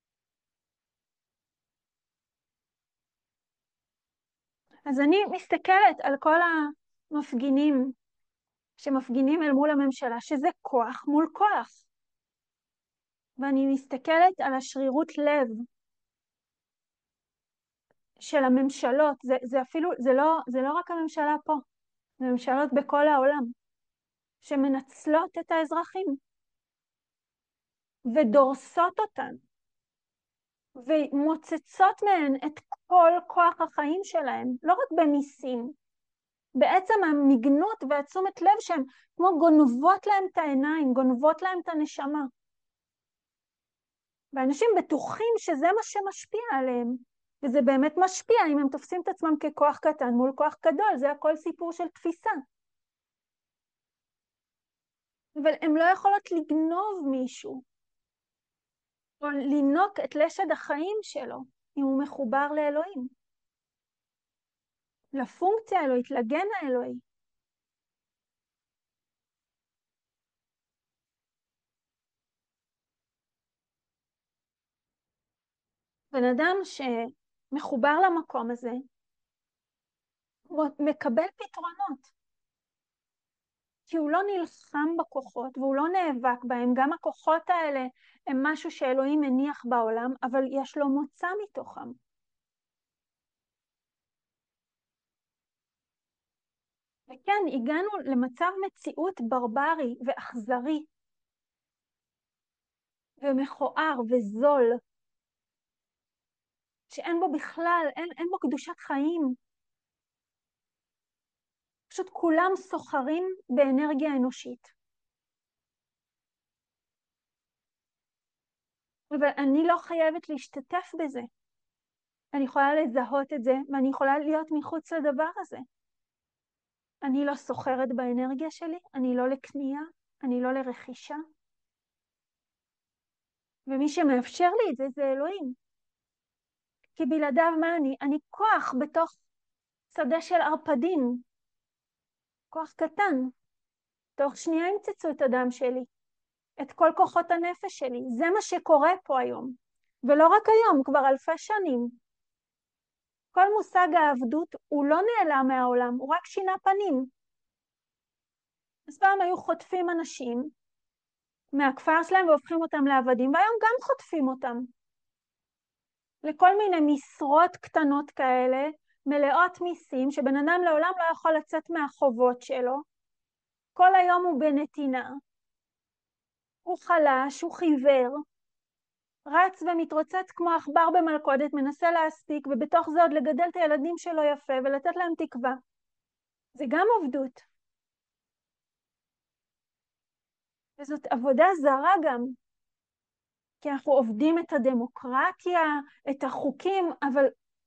אז אני מסתכלת על כל המפגינים שמפגינים אל מול הממשלה, שזה כוח מול כוח. ואני מסתכלת על השרירות לב של הממשלות, זה, זה אפילו, זה לא, זה לא רק הממשלה פה, זה ממשלות בכל העולם, שמנצלות את האזרחים, ודורסות אותן, ומוצצות מהן את כל כוח החיים שלהם, לא רק במיסים, בעצם המגנות והתשומת לב שהן כמו גונבות להם את העיניים, גונבות להם את הנשמה. ואנשים בטוחים שזה מה שמשפיע עליהם, וזה באמת משפיע אם הם תופסים את עצמם ככוח קטן מול כוח גדול, זה הכל סיפור של תפיסה. אבל הם לא יכולות לגנוב מישהו, או לינוק את לשד החיים שלו, אם הוא מחובר לאלוהים. לפונקציה האלוהית, לגן האלוהי. בן אדם שמחובר למקום הזה, הוא מקבל פתרונות. כי הוא לא נלחם בכוחות והוא לא נאבק בהם. גם הכוחות האלה הם משהו שאלוהים מניח בעולם, אבל יש לו מוצא מתוכם. וכן, הגענו למצב מציאות ברברי ואכזרי, ומכוער וזול, שאין בו בכלל, אין, אין בו קדושת חיים. פשוט כולם סוחרים באנרגיה אנושית. אבל אני לא חייבת להשתתף בזה. אני יכולה לזהות את זה, ואני יכולה להיות מחוץ לדבר הזה. אני לא סוחרת באנרגיה שלי, אני לא לקנייה, אני לא לרכישה. ומי שמאפשר לי את זה, זה אלוהים. כי בלעדיו מה אני? אני כוח בתוך שדה של ערפדים. כוח קטן. תוך שנייה ימצצו את הדם שלי. את כל כוחות הנפש שלי. זה מה שקורה פה היום. ולא רק היום, כבר אלפי שנים. כל מושג העבדות הוא לא נעלם מהעולם, הוא רק שינה פנים. אז פעם היו חוטפים אנשים מהכפר שלהם והופכים אותם לעבדים, והיום גם חוטפים אותם. לכל מיני משרות קטנות כאלה, מלאות מיסים, שבן אדם לעולם לא יכול לצאת מהחובות שלו. כל היום הוא בנתינה. הוא חלש, הוא חיוור. רץ ומתרוצץ כמו עכבר במלכודת, מנסה להספיק, ובתוך זה עוד לגדל את הילדים שלו יפה ולתת להם תקווה. זה גם עבדות. וזאת עבודה זרה גם. כי אנחנו עובדים את הדמוקרטיה, את החוקים, אבל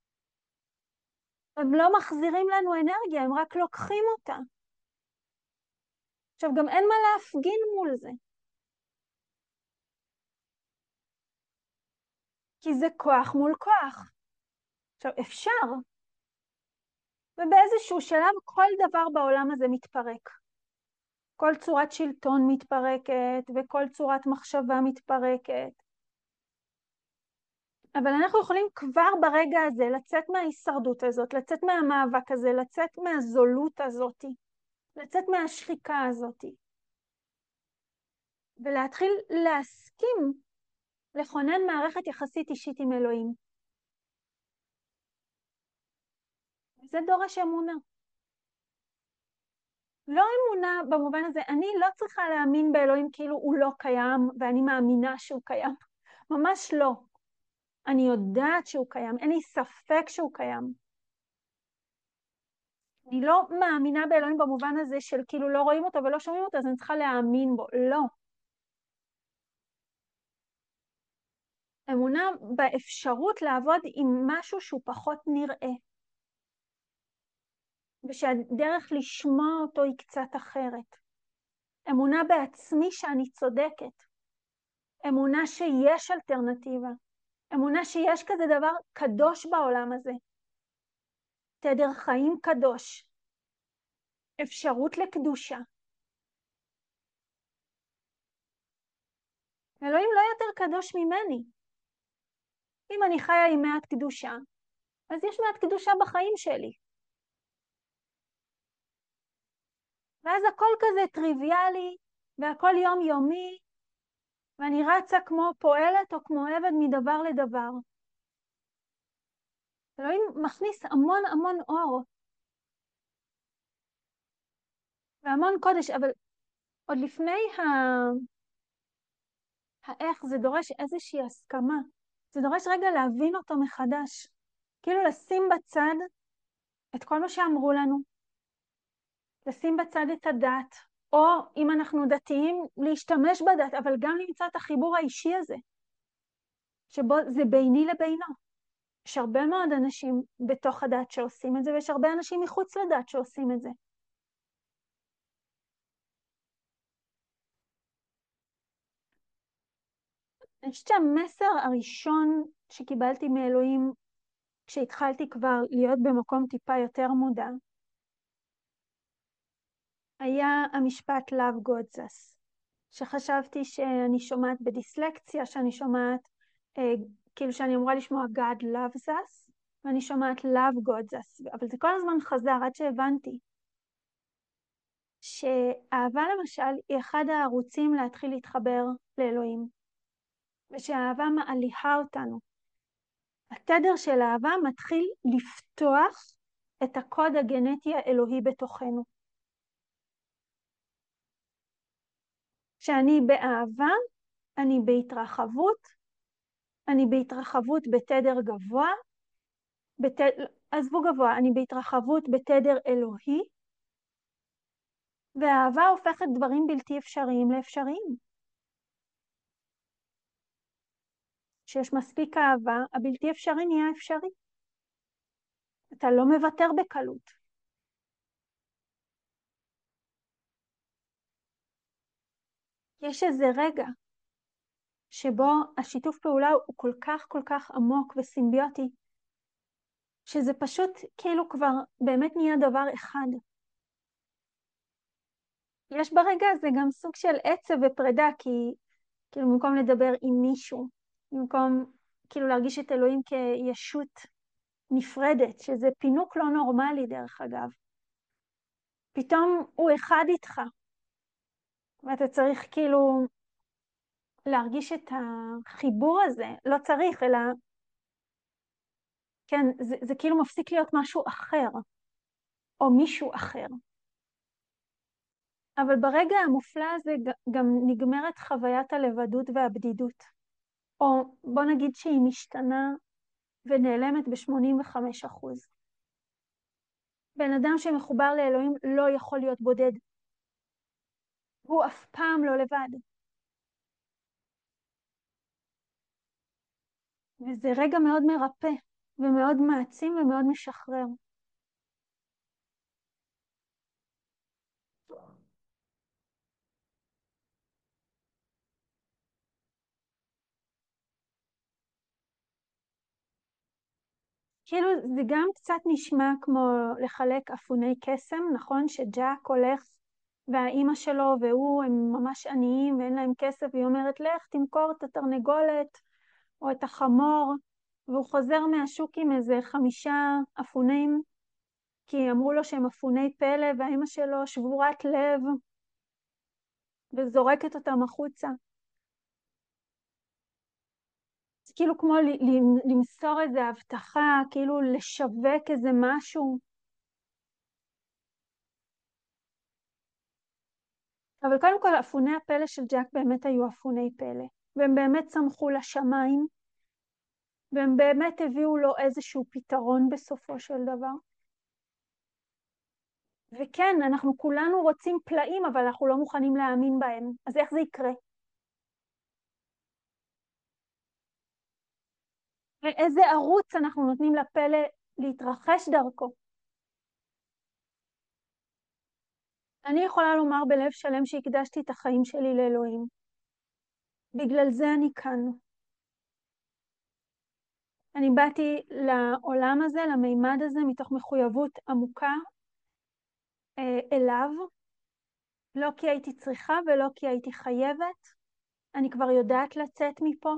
הם לא מחזירים לנו אנרגיה, הם רק לוקחים אותה. עכשיו, גם אין מה להפגין מול זה. כי זה כוח מול כוח. עכשיו, אפשר. ובאיזשהו שלב כל דבר בעולם הזה מתפרק. כל צורת שלטון מתפרקת, וכל צורת מחשבה מתפרקת. אבל אנחנו יכולים כבר ברגע הזה לצאת מההישרדות הזאת, לצאת מהמאבק הזה, לצאת מהזולות הזאת, לצאת מהשחיקה הזאת, ולהתחיל להסכים לכונן מערכת יחסית אישית עם אלוהים. זה דורש אמונה. לא אמונה במובן הזה, אני לא צריכה להאמין באלוהים כאילו הוא לא קיים, ואני מאמינה שהוא קיים. ממש לא. אני יודעת שהוא קיים, אין לי ספק שהוא קיים. אני לא מאמינה באלוהים במובן הזה של כאילו לא רואים אותו ולא שומעים אותו, אז אני צריכה להאמין בו. לא. אמונה באפשרות לעבוד עם משהו שהוא פחות נראה. ושהדרך לשמוע אותו היא קצת אחרת. אמונה בעצמי שאני צודקת. אמונה שיש אלטרנטיבה. אמונה שיש כזה דבר קדוש בעולם הזה. תדר חיים קדוש. אפשרות לקדושה. אלוהים לא יותר קדוש ממני. אם אני חיה עם מעט קדושה, אז יש מעט קדושה בחיים שלי. ואז הכל כזה טריוויאלי, והכל יומיומי, ואני רצה כמו פועלת או כמו עבד מדבר לדבר. אלוהים מכניס המון המון אור. והמון קודש, אבל עוד לפני ה... האיך זה דורש איזושהי הסכמה. זה דורש רגע להבין אותו מחדש. כאילו לשים בצד את כל מה שאמרו לנו. לשים בצד את הדת, או אם אנחנו דתיים, להשתמש בדת, אבל גם למצוא את החיבור האישי הזה, שבו זה ביני לבינו. יש הרבה מאוד אנשים בתוך הדת שעושים את זה, ויש הרבה אנשים מחוץ לדת שעושים את זה. אני חושבת שהמסר הראשון שקיבלתי מאלוהים, כשהתחלתי כבר להיות במקום טיפה יותר מודע, היה המשפט Love God Thus, שחשבתי שאני שומעת בדיסלקציה, שאני שומעת אה, כאילו שאני אמורה לשמוע God loves us, ואני שומעת love God us, אבל זה כל הזמן חזר עד שהבנתי שאהבה למשל היא אחד הערוצים להתחיל להתחבר לאלוהים, ושהאהבה מעליחה אותנו. התדר של אהבה מתחיל לפתוח את הקוד הגנטי האלוהי בתוכנו. כשאני באהבה, אני בהתרחבות, אני בהתרחבות בתדר גבוה, בת... עזבו גבוה, אני בהתרחבות בתדר אלוהי, והאהבה הופכת דברים בלתי אפשריים לאפשריים. כשיש מספיק אהבה, הבלתי אפשרי נהיה אפשרי. אתה לא מוותר בקלות. יש איזה רגע שבו השיתוף פעולה הוא כל כך כל כך עמוק וסימביוטי, שזה פשוט כאילו כבר באמת נהיה דבר אחד. יש ברגע הזה גם סוג של עצב ופרידה, כי כאילו במקום לדבר עם מישהו, במקום כאילו להרגיש את אלוהים כישות נפרדת, שזה פינוק לא נורמלי דרך אגב. פתאום הוא אחד איתך, ואתה צריך כאילו להרגיש את החיבור הזה, לא צריך, אלא כן, זה, זה כאילו מפסיק להיות משהו אחר, או מישהו אחר. אבל ברגע המופלא הזה גם נגמרת חוויית הלבדות והבדידות. או בוא נגיד שהיא משתנה ונעלמת ב-שמונים וחמישה אחוז. בן אדם שמחובר לאלוהים לא יכול להיות בודד. הוא אף פעם לא לבד. וזה רגע מאוד מרפא, ומאוד מעצים ומאוד משחרר. כאילו זה גם קצת נשמע כמו לחלק אפוני קסם, נכון? שג'אק הולך והאימא שלו והוא הם ממש עניים ואין להם כסף, והיא אומרת לך תמכור את התרנגולת או את החמור, והוא חוזר מהשוק עם איזה חמישה אפונים, כי אמרו לו שהם אפוני פלא, והאימא שלו שבורת לב וזורקת אותם החוצה. זה כאילו כמו למסור איזה הבטחה, כאילו לשווק איזה משהו. אבל קודם כל, אפוני הפלא של ג'אק באמת היו אפוני פלא, והם באמת צמחו לשמיים, והם באמת הביאו לו איזשהו פתרון בסופו של דבר. וכן, אנחנו כולנו רוצים פלאים, אבל אנחנו לא מוכנים להאמין בהם. אז איך זה יקרה? ואיזה ערוץ אנחנו נותנים לפלא להתרחש דרכו? אני יכולה לומר בלב שלם שהקדשתי את החיים שלי לאלוהים. בגלל זה אני כאן. אני באתי לעולם הזה, למימד הזה, מתוך מחויבות עמוקה אה, אליו, לא כי הייתי צריכה ולא כי הייתי חייבת. אני כבר יודעת לצאת מפה,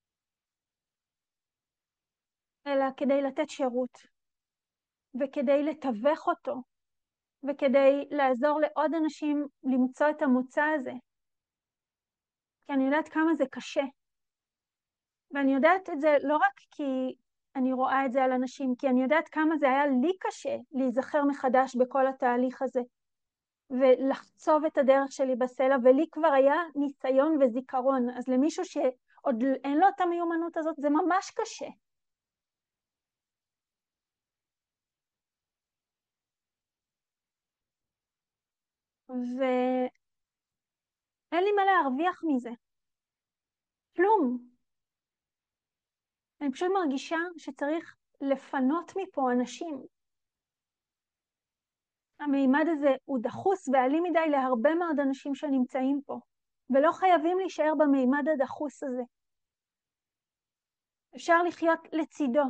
אלא כדי לתת שירות, וכדי לתווך אותו, וכדי לעזור לעוד אנשים למצוא את המוצא הזה. כי אני יודעת כמה זה קשה. ואני יודעת את זה לא רק כי אני רואה את זה על אנשים, כי אני יודעת כמה זה היה לי קשה להיזכר מחדש בכל התהליך הזה, ולחצוב את הדרך שלי בסלע, ולי כבר היה ניסיון וזיכרון. אז למישהו שעוד אין לו את המיומנות הזאת, זה ממש קשה. ואין לי מה להרוויח מזה. כלום. אני פשוט מרגישה שצריך לפנות מפה אנשים. המימד הזה הוא דחוס ואלים מדי להרבה מאוד אנשים שנמצאים פה, ולא חייבים להישאר במימד הדחוס הזה. אפשר לחיות לצידו.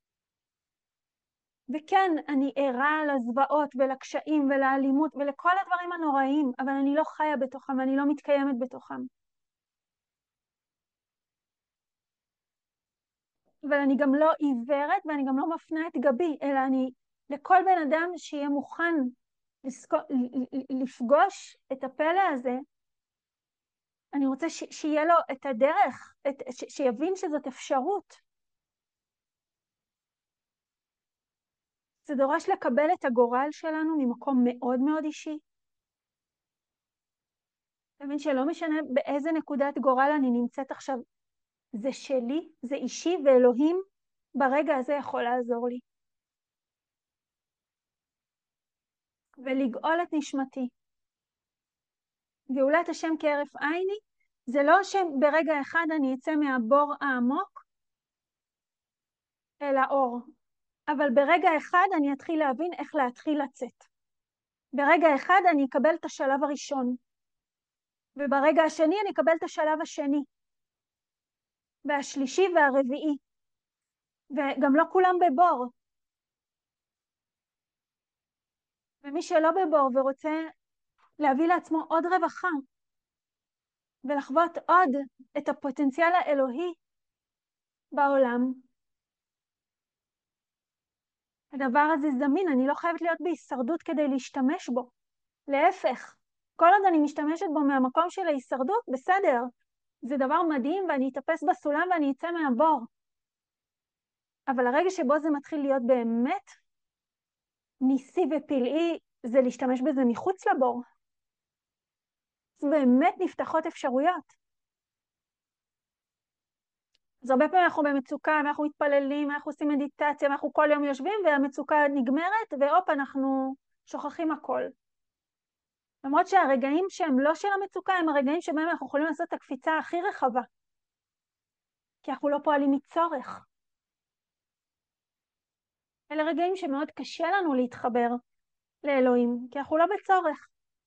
וכן, אני ערה לזוועות ולקשיים ולאלימות ולכל הדברים הנוראים, אבל אני לא חיה בתוכם ואני לא מתקיימת בתוכם. אבל אני גם לא עיוורת ואני גם לא מפנה את גבי, אלא אני, לכל בן אדם שיהיה מוכן לסקו, לפגוש את הפלא הזה, אני רוצה ש, שיהיה לו את הדרך, את, ש, שיבין שזאת אפשרות. זה דורש לקבל את הגורל שלנו ממקום מאוד מאוד אישי. תבין שלא משנה באיזה נקודת גורל אני נמצאת עכשיו, זה שלי, זה אישי, ואלוהים ברגע הזה יכול לעזור לי. ולגאול את נשמתי. גאולת השם כהרף עיני, זה לא שברגע אחד אני אצא מהבור העמוק אל האור, אבל ברגע אחד אני אתחיל להבין איך להתחיל לצאת. ברגע אחד אני אקבל את השלב הראשון, וברגע השני אני אקבל את השלב השני, והשלישי והרביעי, וגם לא כולם בבור. ומי שלא בבור ורוצה להביא לעצמו עוד רווחה, ולחוות עוד את הפוטנציאל האלוהי בעולם, הדבר הזה זמין, אני לא חייבת להיות בהישרדות כדי להשתמש בו. להפך, כל עוד אני משתמשת בו מהמקום של ההישרדות, בסדר, זה דבר מדהים ואני אתאפס בסולם ואני אצא מהבור. אבל הרגע שבו זה מתחיל להיות באמת ניסי ופלאי, זה להשתמש בזה מחוץ לבור. אז באמת נפתחות אפשרויות. אז הרבה פעמים אנחנו במצוקה, ואנחנו מתפללים, ואנחנו עושים מדיטציה, ואנחנו כל יום יושבים, והמצוקה נגמרת, ואופ, אנחנו שוכחים הכל. למרות שהרגעים שהם לא של המצוקה, הם הרגעים שבהם אנחנו יכולים לעשות את הקפיצה הכי רחבה. כי אנחנו לא פועלים מצורך. אלה רגעים שמאוד קשה לנו להתחבר לאלוהים, כי אנחנו לא בצורך.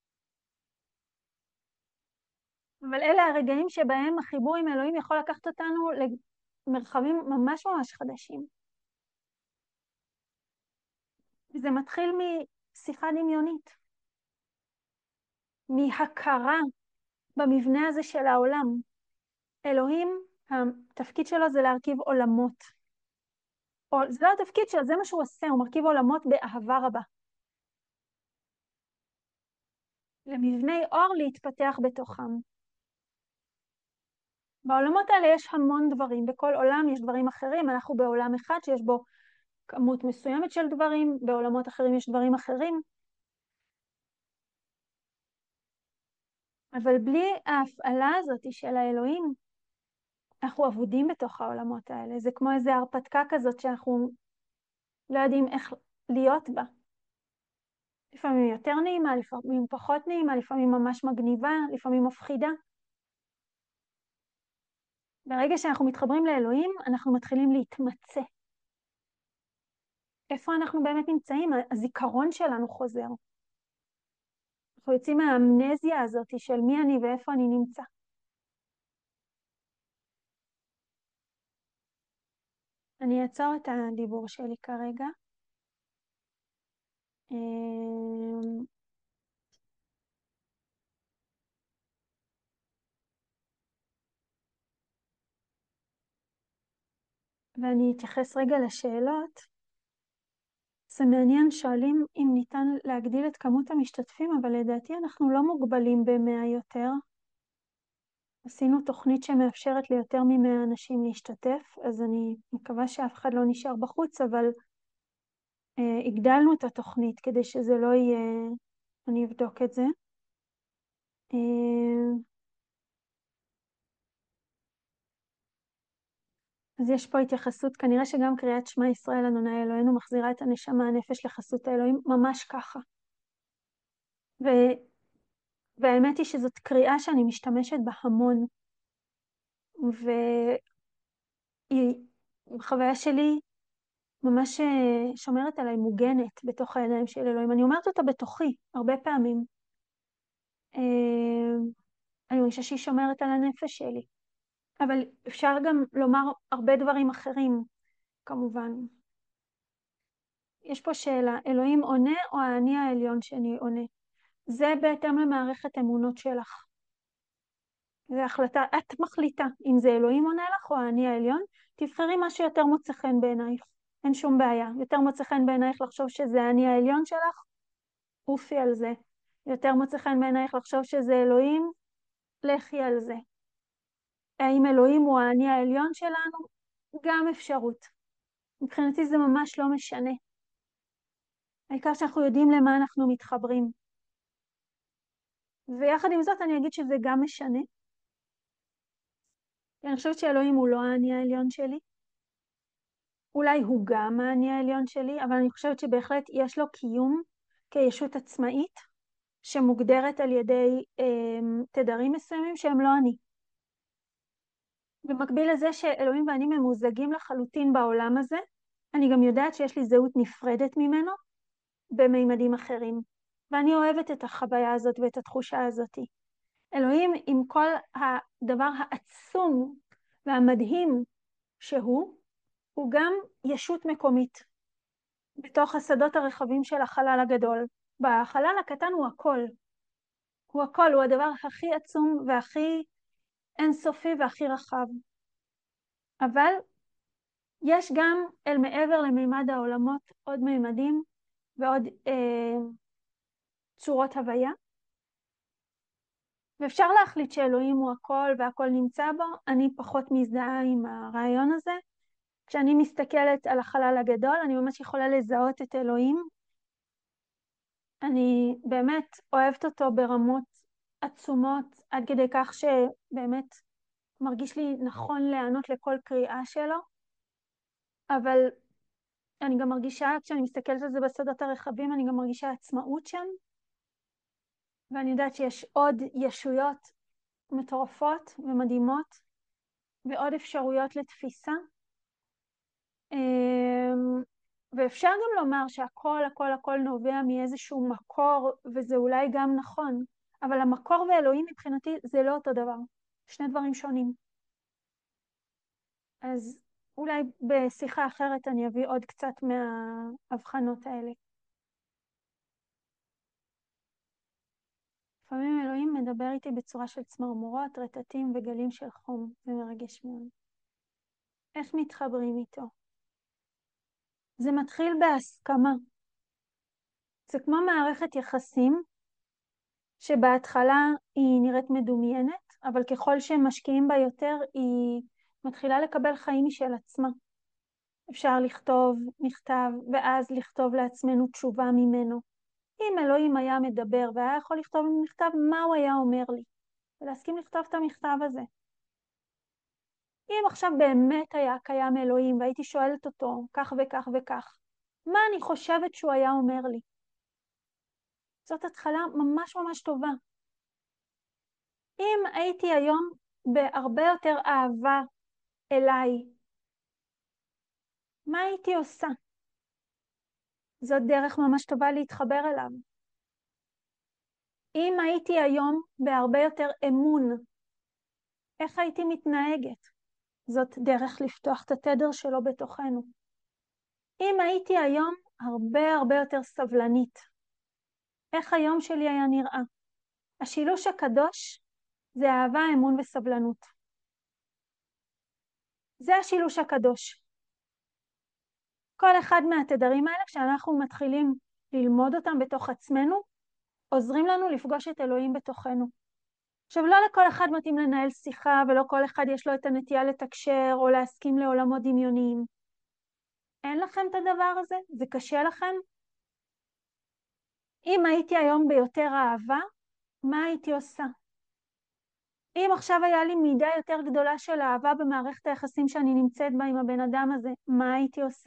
אבל אלה הרגעים שבהם החיבור עם אלוהים יכול לקחת אותנו למרחבים ממש ממש חדשים. וזה מתחיל משיחה דמיונית, מהכרה במבנה הזה של העולם. אלוהים, התפקיד שלו זה להרכיב עולמות. או, זה לא התפקיד שלו, זה מה שהוא עושה, הוא מרכיב עולמות באהבה רבה. למבני אור להתפתח בתוכם. בעולמות האלה יש המון דברים, בכל עולם יש דברים אחרים, אנחנו בעולם אחד שיש בו כמות מסוימת של דברים, בעולמות אחרים יש דברים אחרים. אבל בלי ההפעלה הזאת של האלוהים, אנחנו עבודים בתוך העולמות האלה. זה כמו איזו הרפתקה כזאת שאנחנו לא יודעים איך להיות בה. לפעמים יותר נעימה, לפעמים פחות נעימה, לפעמים ממש מגניבה, לפעמים מפחידה. ברגע שאנחנו מתחברים לאלוהים, אנחנו מתחילים להתמצא. איפה אנחנו באמת נמצאים? הזיכרון שלנו חוזר. אנחנו יוצאים מהאמנזיה הזאת של מי אני ואיפה אני נמצא. אני אעצור את הדיבור שלי כרגע. אמ, ואני אתייחס רגע לשאלות. זה מעניין, שואלים אם ניתן להגדיל את כמות המשתתפים, אבל לדעתי אנחנו לא מוגבלים במאה יותר. עשינו תוכנית שמאפשרת ליותר ממאה אנשים להשתתף, אז אני מקווה שאף אחד לא נשאר בחוץ, אבל אה, הגדלנו את התוכנית כדי שזה לא יהיה, אני אבדוק את זה. אה, אז יש פה התייחסות, כנראה שגם קריאת שמע ישראל אדוני אלוהינו מחזירה את הנשמה הנפש לחסות האלוהים, ממש ככה. ו... והאמת היא שזאת קריאה שאני משתמשת בה המון, והחוויה שלי ממש שומרת עליי מוגנת בתוך הידיים של אלוהים. אני אומרת אותה בתוכי הרבה פעמים. אני מרגישה שהיא שומרת על הנפש שלי. אבל אפשר גם לומר הרבה דברים אחרים, כמובן. יש פה שאלה, אלוהים עונה או האני העליון שאני עונה? זה בהתאם למערכת אמונות שלך. זו החלטה, את מחליטה אם זה אלוהים עונה לך או האני העליון. תבחרי מה שיותר מוצא חן בעינייך, אין שום בעיה. יותר מוצא חן בעינייך לחשוב שזה אני העליון שלך, אופי על זה. יותר מוצא חן בעינייך לחשוב שזה אלוהים, לכי על זה. האם אלוהים הוא האני העליון שלנו? גם אפשרות. מבחינתי זה ממש לא משנה. העיקר שאנחנו יודעים למה אנחנו מתחברים. ויחד עם זאת אני אגיד שזה גם משנה. אני חושבת שאלוהים הוא לא האני העליון שלי. אולי הוא גם האני העליון שלי, אבל אני חושבת שבהחלט יש לו קיום כישות עצמאית, שמוגדרת על ידי אה, תדרים מסוימים שהם לא אני. במקביל לזה שאלוהים ואני ממוזגים לחלוטין בעולם הזה, אני גם יודעת שיש לי זהות נפרדת ממנו במימדים אחרים. ואני אוהבת את החוויה הזאת ואת התחושה הזאת. אלוהים עם כל הדבר העצום והמדהים שהוא, הוא גם ישות מקומית בתוך השדות הרחבים של החלל הגדול. בחלל הקטן הוא הכל. הוא הכל, הוא הדבר הכי עצום והכי אינסופי והכי רחב. אבל יש גם אל מעבר למימד העולמות עוד מימדים ועוד אה, צורות הוויה. ואפשר להחליט שאלוהים הוא הכל והכל נמצא בו. אני פחות מזדהה עם הרעיון הזה. כשאני מסתכלת על החלל הגדול, אני ממש יכולה לזהות את אלוהים. אני באמת אוהבת אותו ברמות עצומות, עד כדי כך שבאמת מרגיש לי נכון לענות לכל קריאה שלו. אבל אני גם מרגישה, כשאני מסתכלת על זה בסודות הרחבים, אני גם מרגישה עצמאות שם. ואני יודעת שיש עוד ישויות מטורפות ומדהימות, ועוד אפשרויות לתפיסה. ואפשר גם לומר שהכל, הכל, הכל נובע מאיזשהו מקור, וזה אולי גם נכון. אבל המקור ואלוהים מבחינתי זה לא אותו דבר. שני דברים שונים. אז אולי בשיחה אחרת אני אביא עוד קצת מההבחנות האלה. לפעמים אלוהים מדבר איתי בצורה של צמרמורות, רטטים וגלים של חום. זה מרגש מאוד. איך מתחברים איתו? זה מתחיל בהסכמה. זה כמו מערכת יחסים, שבהתחלה היא נראית מדומיינת, אבל ככל שהם משקיעים בה יותר, היא מתחילה לקבל חיים משל עצמה. אפשר לכתוב מכתב, ואז לכתוב לעצמנו תשובה ממנו. אם אלוהים היה מדבר והיה יכול לכתוב מכתב, מה הוא היה אומר לי? ולהסכים לכתוב את המכתב הזה. אם עכשיו באמת היה קיים אלוהים, והייתי שואלת אותו כך וכך וכך, מה אני חושבת שהוא היה אומר לי? זאת התחלה ממש ממש טובה. אם הייתי היום בהרבה יותר אהבה אליי, מה הייתי עושה? זאת דרך ממש טובה להתחבר אליו. אם הייתי היום בהרבה יותר אמון, איך הייתי מתנהגת? זאת דרך לפתוח את התדר שלו בתוכנו. אם הייתי היום הרבה הרבה יותר סבלנית, איך היום שלי היה נראה? השילוש הקדוש זה אהבה, אמון וסבלנות. זה השילוש הקדוש. כל אחד מהתדרים האלה, כשאנחנו מתחילים ללמוד אותם בתוך עצמנו, עוזרים לנו לפגוש את אלוהים בתוכנו. עכשיו, לא לכל אחד מתאים לנהל שיחה, ולא כל אחד יש לו את הנטייה לתקשר, או להסכים לעולמות דמיוניים. אין לכם את הדבר הזה? זה קשה לכם? אם הייתי היום ביותר אהבה, מה הייתי עושה? אם עכשיו היה לי מידה יותר גדולה של אהבה במערכת היחסים שאני נמצאת בה עם הבן אדם הזה, מה הייתי עושה?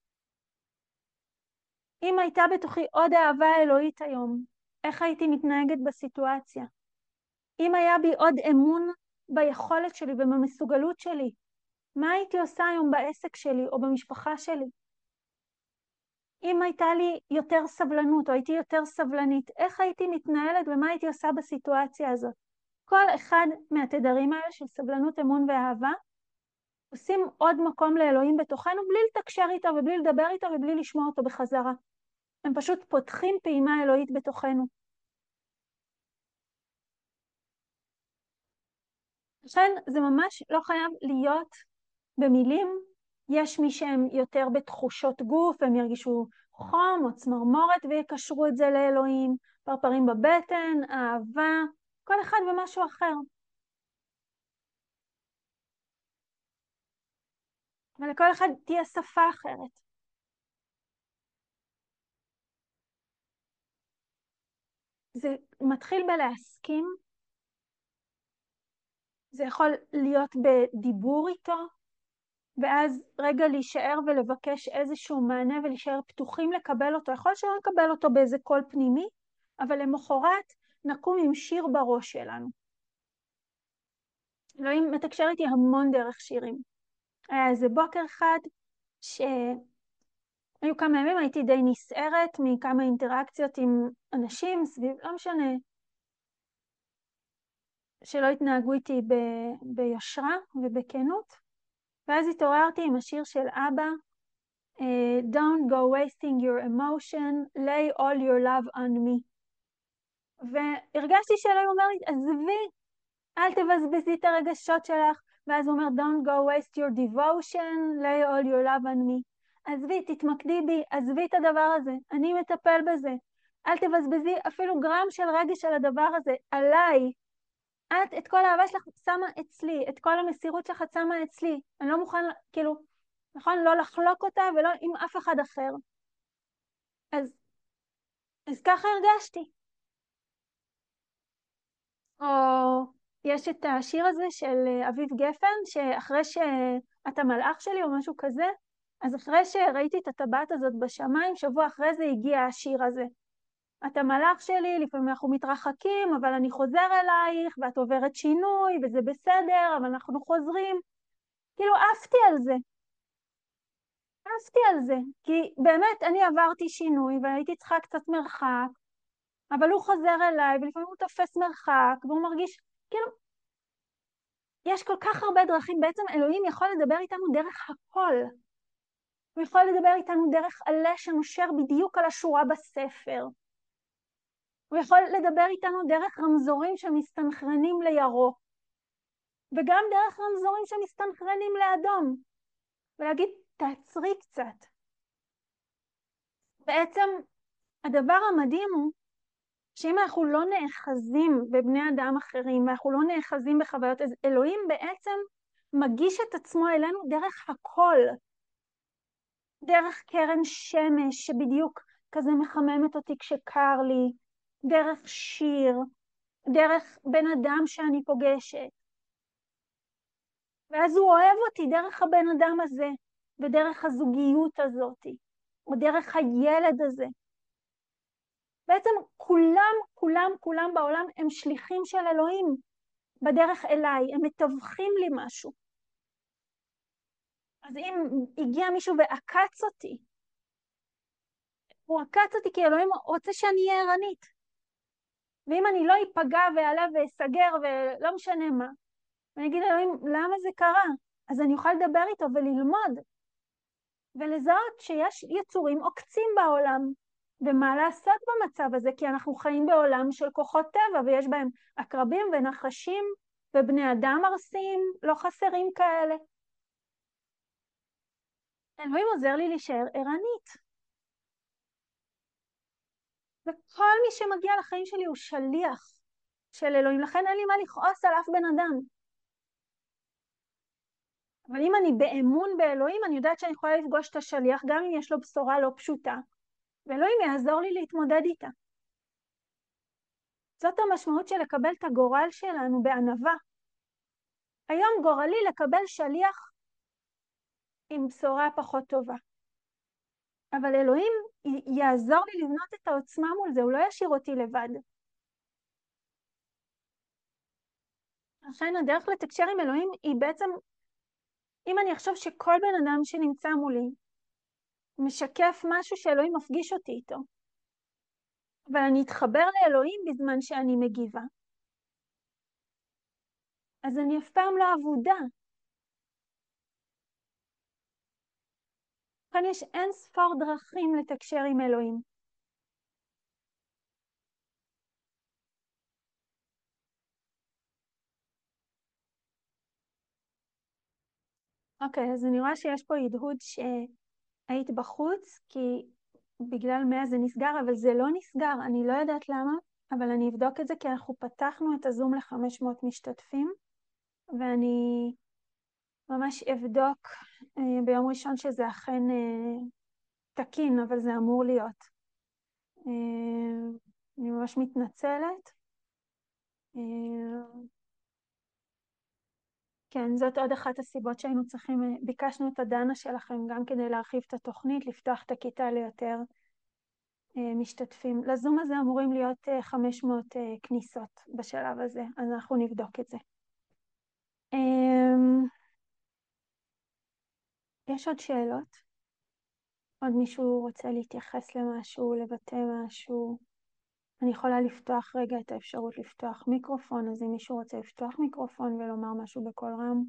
אם הייתה בתוכי עוד אהבה אלוהית היום, איך הייתי מתנהגת בסיטואציה? אם היה בי עוד אמון ביכולת שלי ובמסוגלות שלי, מה הייתי עושה היום בעסק שלי או במשפחה שלי? אם הייתה לי יותר סבלנות או הייתי יותר סבלנית, איך הייתי מתנהלת ומה הייתי עושה בסיטואציה הזאת? כל אחד מהתדרים האלה של סבלנות, אמון ואהבה, עושים עוד מקום לאלוהים בתוכנו בלי לתקשר איתו ובלי לדבר איתו ובלי לשמוע אותו בחזרה. הם פשוט פותחים פעימה אלוהית בתוכנו. לכן זה ממש לא חייב להיות במילים יש מי שהם יותר בתחושות גוף, הם ירגישו חום או צמרמורת ויקשרו את זה לאלוהים, פרפרים בבטן, אהבה, כל אחד במשהו אחר. ולכל אחד תהיה שפה אחרת. זה מתחיל בלהסכים, זה יכול להיות בדיבור איתו, ואז רגע להישאר ולבקש איזשהו מענה ולהישאר פתוחים לקבל אותו. יכול שלא נקבל אותו באיזה קול פנימי, אבל למחרת נקום עם שיר בראש שלנו. אלוהים מתקשר איתי המון דרך שירים. היה איזה בוקר אחד שהיו כמה ימים, הייתי די נסערת מכמה אינטראקציות עם אנשים סביב, לא משנה, שלא התנהגו איתי ב, ביושרה ובכנות. ואז התעוררתי עם השיר של אבא, Uh, don't go wasting your emotion, lay all your love on me. והרגשתי שאלוהים אומר לי, עזבי, אל תבזבזי את הרגשות שלך. ואז הוא אומר, don't go waste your devotion, lay all your love on me. עזבי, תתמקדי בי, עזבי את הדבר הזה, אני מטפל בזה. אל תבזבזי אפילו גרם של רגש על הדבר הזה, עליי. את, את כל האהבה שלך שמה אצלי, את כל המסירות שלך שמה אצלי. אני לא מוכן, כאילו, נכון? לא לחלוק אותה ולא עם אף אחד אחר. אז, אז ככה הרגשתי. או יש את השיר הזה של אביב גפן, שאחרי שאתה מלאך שלי או משהו כזה, אז אחרי שראיתי את הטבעת הזאת בשמיים, שבוע אחרי זה הגיע השיר הזה. אתה מלאך שלי, לפעמים אנחנו מתרחקים, אבל אני חוזר אלייך, ואת עוברת שינוי, וזה בסדר, אבל אנחנו חוזרים. כאילו, עפתי על זה. עפתי על זה, כי באמת אני עברתי שינוי, והייתי צריכה קצת מרחק, אבל הוא חוזר אליי, ולפעמים הוא תופס מרחק, והוא מרגיש, כאילו, יש כל כך הרבה דרכים, בעצם אלוהים יכול לדבר איתנו דרך הכל. הוא יכול לדבר איתנו דרך עלה שנושר בדיוק על השורה בספר. הוא יכול לדבר איתנו דרך רמזורים שמסתנכרנים לירוק, וגם דרך רמזורים שמסתנכרנים לאדום, ולהגיד, תעצרי קצת. בעצם הדבר המדהים הוא, שאם אנחנו לא נאחזים בבני אדם אחרים, ואנחנו לא נאחזים בחוויות, אז אלוהים בעצם מגיש את עצמו אלינו דרך הכל. דרך קרן שמש שבדיוק כזה מחממת אותי כשקר לי, דרך שיר, דרך בן אדם שאני פוגשת. ואז הוא אוהב אותי דרך הבן אדם הזה, ודרך הזוגיות הזאת, או דרך הילד הזה. בעצם כולם, כולם, כולם בעולם הם שליחים של אלוהים בדרך אליי, הם מתווכים לי משהו. אז אם הגיע מישהו ועקץ אותי, הוא עקץ אותי כי אלוהים רוצה שאני אהיה ערנית. ואם אני לא איפגע ועלה ואסגר ולא משנה מה, ואני אגיד אלוהים, למה זה קרה? אז אני אוכל לדבר איתו וללמוד, ולזהות שיש יצורים עוקצים בעולם, ומה לעשות במצב הזה, כי אנחנו חיים בעולם של כוחות טבע, ויש בהם עקרבים ונחשים, ובני אדם ארסיים, לא חסרים כאלה. אלוהים עוזר לי להישאר ערנית. וכל מי שמגיע לחיים שלי הוא שליח של אלוהים, לכן אין לי מה לכעוס על אף בן אדם. אבל אם אני באמון באלוהים, אני יודעת שאני יכולה לפגוש את השליח, גם אם יש לו בשורה לא פשוטה, ואלוהים יעזור לי להתמודד איתה. זאת המשמעות של לקבל את הגורל שלנו בענווה. היום גורלי לקבל שליח עם בשורה פחות טובה. אבל אלוהים יעזור לי לבנות את העוצמה מול זה, הוא לא ישאיר אותי לבד. לכן הדרך לתקשר עם אלוהים היא בעצם, אם אני אחשוב שכל בן אדם שנמצא מולי משקף משהו שאלוהים מפגיש אותי איתו, אבל אני אתחבר לאלוהים בזמן שאני מגיבה, אז אני אף פעם לא עבודה. כאן יש אין ספור דרכים לתקשר עם אלוהים. אוקיי, אז אני רואה שיש פה הדהוד שהיית בחוץ, כי בגלל מאה זה נסגר, אבל זה לא נסגר, אני לא יודעת למה, אבל אני אבדוק את זה, כי אנחנו פתחנו את הזום ל-חמש מאות משתתפים, ואני ממש אבדוק אה, ביום ראשון שזה אכן אה, תקין, אבל זה אמור להיות. אה, אני ממש מתנצלת. אה, כן, זאת עוד אחת הסיבות שהיינו צריכים, אה, ביקשנו את הדנה שלכם גם כדי להרחיב את התוכנית, לפתוח את הכיתה ליותר אה, משתתפים. לזום הזה אמורים להיות אה, חמש מאות אה, כניסות בשלב הזה, אז אנחנו נבדוק את זה. אה, יש עוד שאלות? עוד מישהו רוצה להתייחס למשהו, לבטא משהו? אני יכולה לפתוח רגע את האפשרות לפתוח מיקרופון, אז אם מישהו רוצה לפתוח מיקרופון ולומר משהו בקול רם.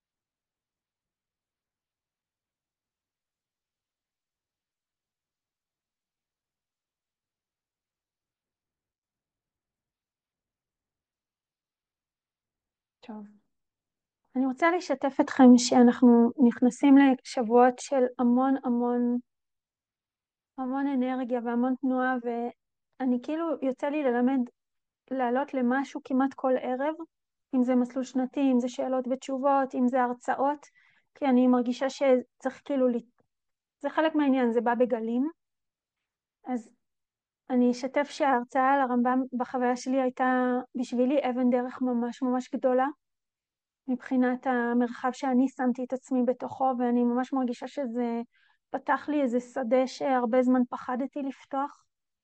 טוב. אני רוצה לשתף אתכם שאנחנו נכנסים לשבועות של המון המון המון אנרגיה והמון תנועה, ואני כאילו יוצא לי ללמד, לעלות למשהו כמעט כל ערב, אם זה מסלול שנתי, אם זה שאלות ותשובות, אם זה הרצאות, כי אני מרגישה שצריך כאילו, זה חלק מהעניין, זה בא בגלים. אז אני אשתף שההרצאה על הרמב"ם בחוויה שלי הייתה בשבילי אבן דרך ממש ממש גדולה, מבחינת המרחב שאני שמתי את עצמי בתוכו, ואני ממש מרגישה שזה פתח לי איזה שדה שהרבה זמן פחדתי לפתוח,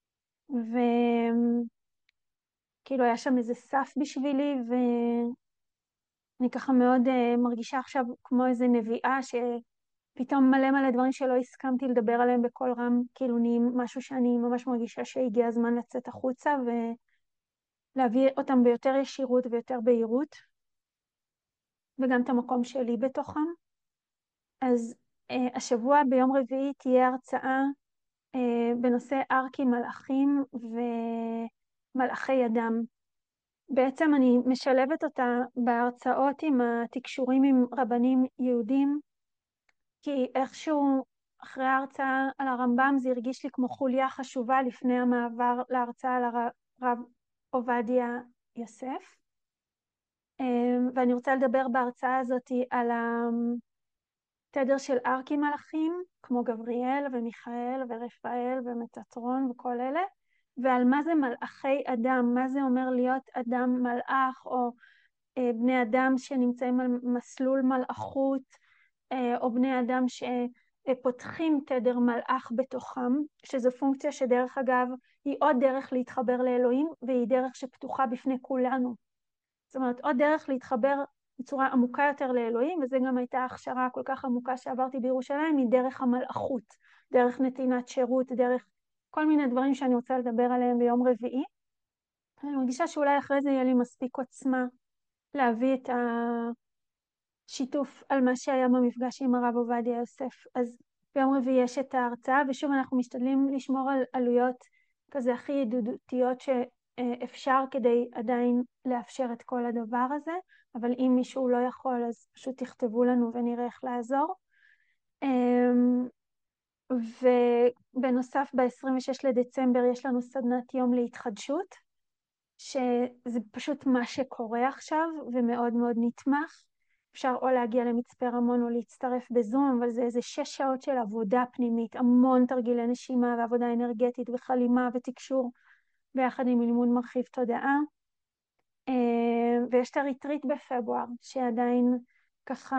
וכאילו היה שם איזה סף בשבילי, ואני ככה מאוד uh, מרגישה עכשיו כמו איזה נביאה, שפתאום מלא מלא דברים שלא הסכמתי לדבר עליהם בקול רם, כאילו נהיים משהו שאני ממש מרגישה שהגיע הזמן לצאת החוצה, ולהביא אותם ביותר ישירות ויותר בהירות, וגם את המקום שלי בתוכם. אז uh, השבוע ביום רביעי תהיה הרצאה uh, בנושא ארקים מלאכים ומלאכי אדם. בעצם אני משלבת אותה בהרצאות עם התקשורים עם רבנים יהודים, כי איכשהו אחרי ההרצאה על הרמב"ם זה הרגיש לי כמו חוליה חשובה לפני המעבר להרצאה על הרב עובדיה יוסף. uh, ואני רוצה לדבר בהרצאה הזאת על ה... תדר של ארקים מלאכים, כמו גבריאל ומיכאל ורפאל ומטטרון וכל אלה, ועל מה זה מלאכי אדם, מה זה אומר להיות אדם מלאך, או אה, בני אדם שנמצאים על מסלול מלאכות, אה, או בני אדם שפותחים תדר מלאך בתוכם, שזו פונקציה שדרך אגב היא עוד דרך להתחבר לאלוהים, והיא דרך שפתוחה בפני כולנו. זאת אומרת, עוד דרך להתחבר בצורה עמוקה יותר לאלוהים, וזה גם הייתה הכשרה כל כך עמוקה שעברתי בירושלים, היא דרך המלאכות, דרך נתינת שירות, דרך כל מיני דברים שאני רוצה לדבר עליהם ביום רביעי. אני מרגישה שאולי אחרי זה יהיה לי מספיק עוצמה להביא את השיתוף על מה שהיה במפגש עם הרב עובדיה יוסף. אז ביום רביעי יש את ההרצאה, ושוב אנחנו משתדלים לשמור על עלויות כזה הכי ידידותיות ש... אפשר כדי עדיין לאפשר את כל הדבר הזה, אבל אם מישהו לא יכול אז פשוט תכתבו לנו ונראה איך לעזור. ובנוסף ב-עשרים ושש לדצמבר יש לנו סדנת יום להתחדשות, שזה פשוט מה שקורה עכשיו ומאוד מאוד נתמך. אפשר או להגיע למצפה רמון או להצטרף בזום, אבל זה איזה שש שעות של עבודה פנימית, המון תרגילי נשימה ועבודה אנרגטית וחלימה ותקשור, ביחד עם לימוד מרחיב תודעה. ויש את הריטריט בפברואר, שעדיין ככה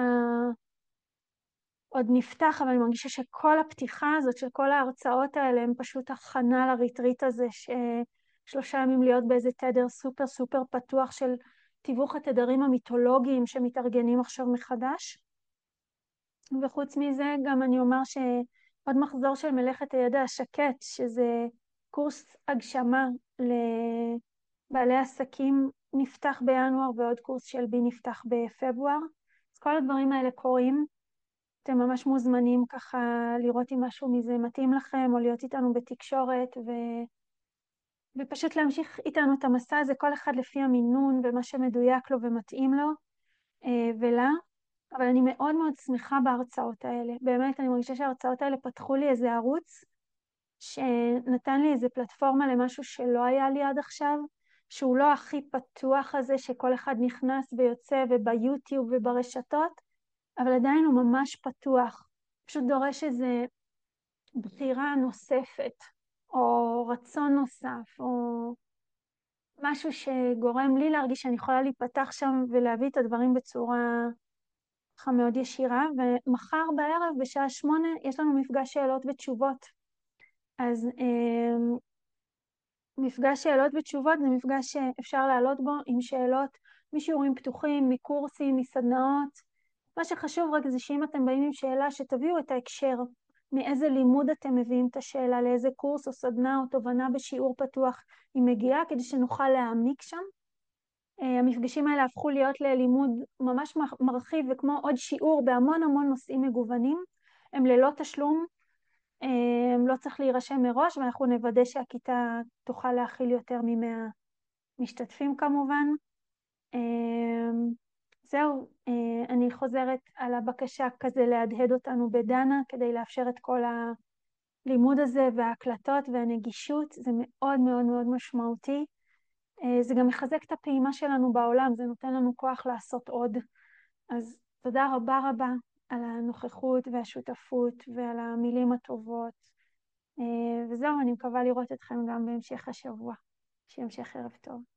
עוד נפתח, אבל אני מרגישה שכל הפתיחה הזאת של כל ההרצאות האלה הם פשוט הכנה לריטריט הזה, ששלושה ימים להיות באיזה תדר סופר סופר פתוח של תיווך התדרים המיתולוגיים שמתארגנים עכשיו מחדש. וחוץ מזה גם אני אומר שעוד מחזור של מלאכת הידע השקט, שזה קורס הגשמה לבעלי עסקים, נפתח בינואר, ועוד קורס של בי נפתח בפברואר. אז כל הדברים האלה קורים. אתם ממש מוזמנים ככה לראות אם משהו מזה מתאים לכם, או להיות איתנו בתקשורת, ו... ופשוט להמשיך איתנו את המסע הזה, כל אחד לפי המינון ומה שמדויק לו ומתאים לו ולה. אבל אני מאוד מאוד שמחה בהרצאות האלה. באמת, אני מרגישה שההרצאות האלה פתחו לי איזה ערוץ, שנתן לי איזה פלטפורמה למשהו שלא היה לי עד עכשיו, שהוא לא הכי פתוח הזה שכל אחד נכנס ויוצא וביוטיוב וברשתות, אבל עדיין הוא ממש פתוח. פשוט דורש איזה בחירה נוספת, או רצון נוסף, או משהו שגורם לי להרגיש שאני יכולה להיפתח שם ולהביא את הדברים בצורה ככה מאוד ישירה. ומחר בערב בשעה שמונה יש לנו מפגש שאלות ותשובות. אז אה, מפגש שאלות ותשובות זה מפגש שאפשר לעלות בו עם שאלות משיעורים פתוחים, מקורסים, מסדנאות. מה שחשוב רק זה שאם אתם באים עם שאלה, שתביאו את ההקשר, מאיזה לימוד אתם מביאים את השאלה, לאיזה קורס או סדנה או תובנה בשיעור פתוח היא מגיעה, כדי שנוכל להעמיק שם. המפגשים האלה הפכו להיות ללימוד ממש מרחיב, וכמו עוד שיעור בהמון המון נושאים מגוונים. הם ללא תשלום, הם לא צריך להירשם מראש, ואנחנו נוודא שהכיתה תוכל להכיל יותר ממאה משתתפים כמובן. זהו, אני חוזרת על הבקשה כזה להדהד אותנו בדנה, כדי לאפשר את כל הלימוד הזה וההקלטות והנגישות. זה מאוד מאוד מאוד משמעותי. זה גם מחזק את הפעימה שלנו בעולם, זה נותן לנו כוח לעשות עוד. אז תודה רבה רבה על הנוכחות והשותפות ועל המילים הטובות. וזהו, אני מקווה לראות אתכם גם בהמשך השבוע. שימשך ערב טוב.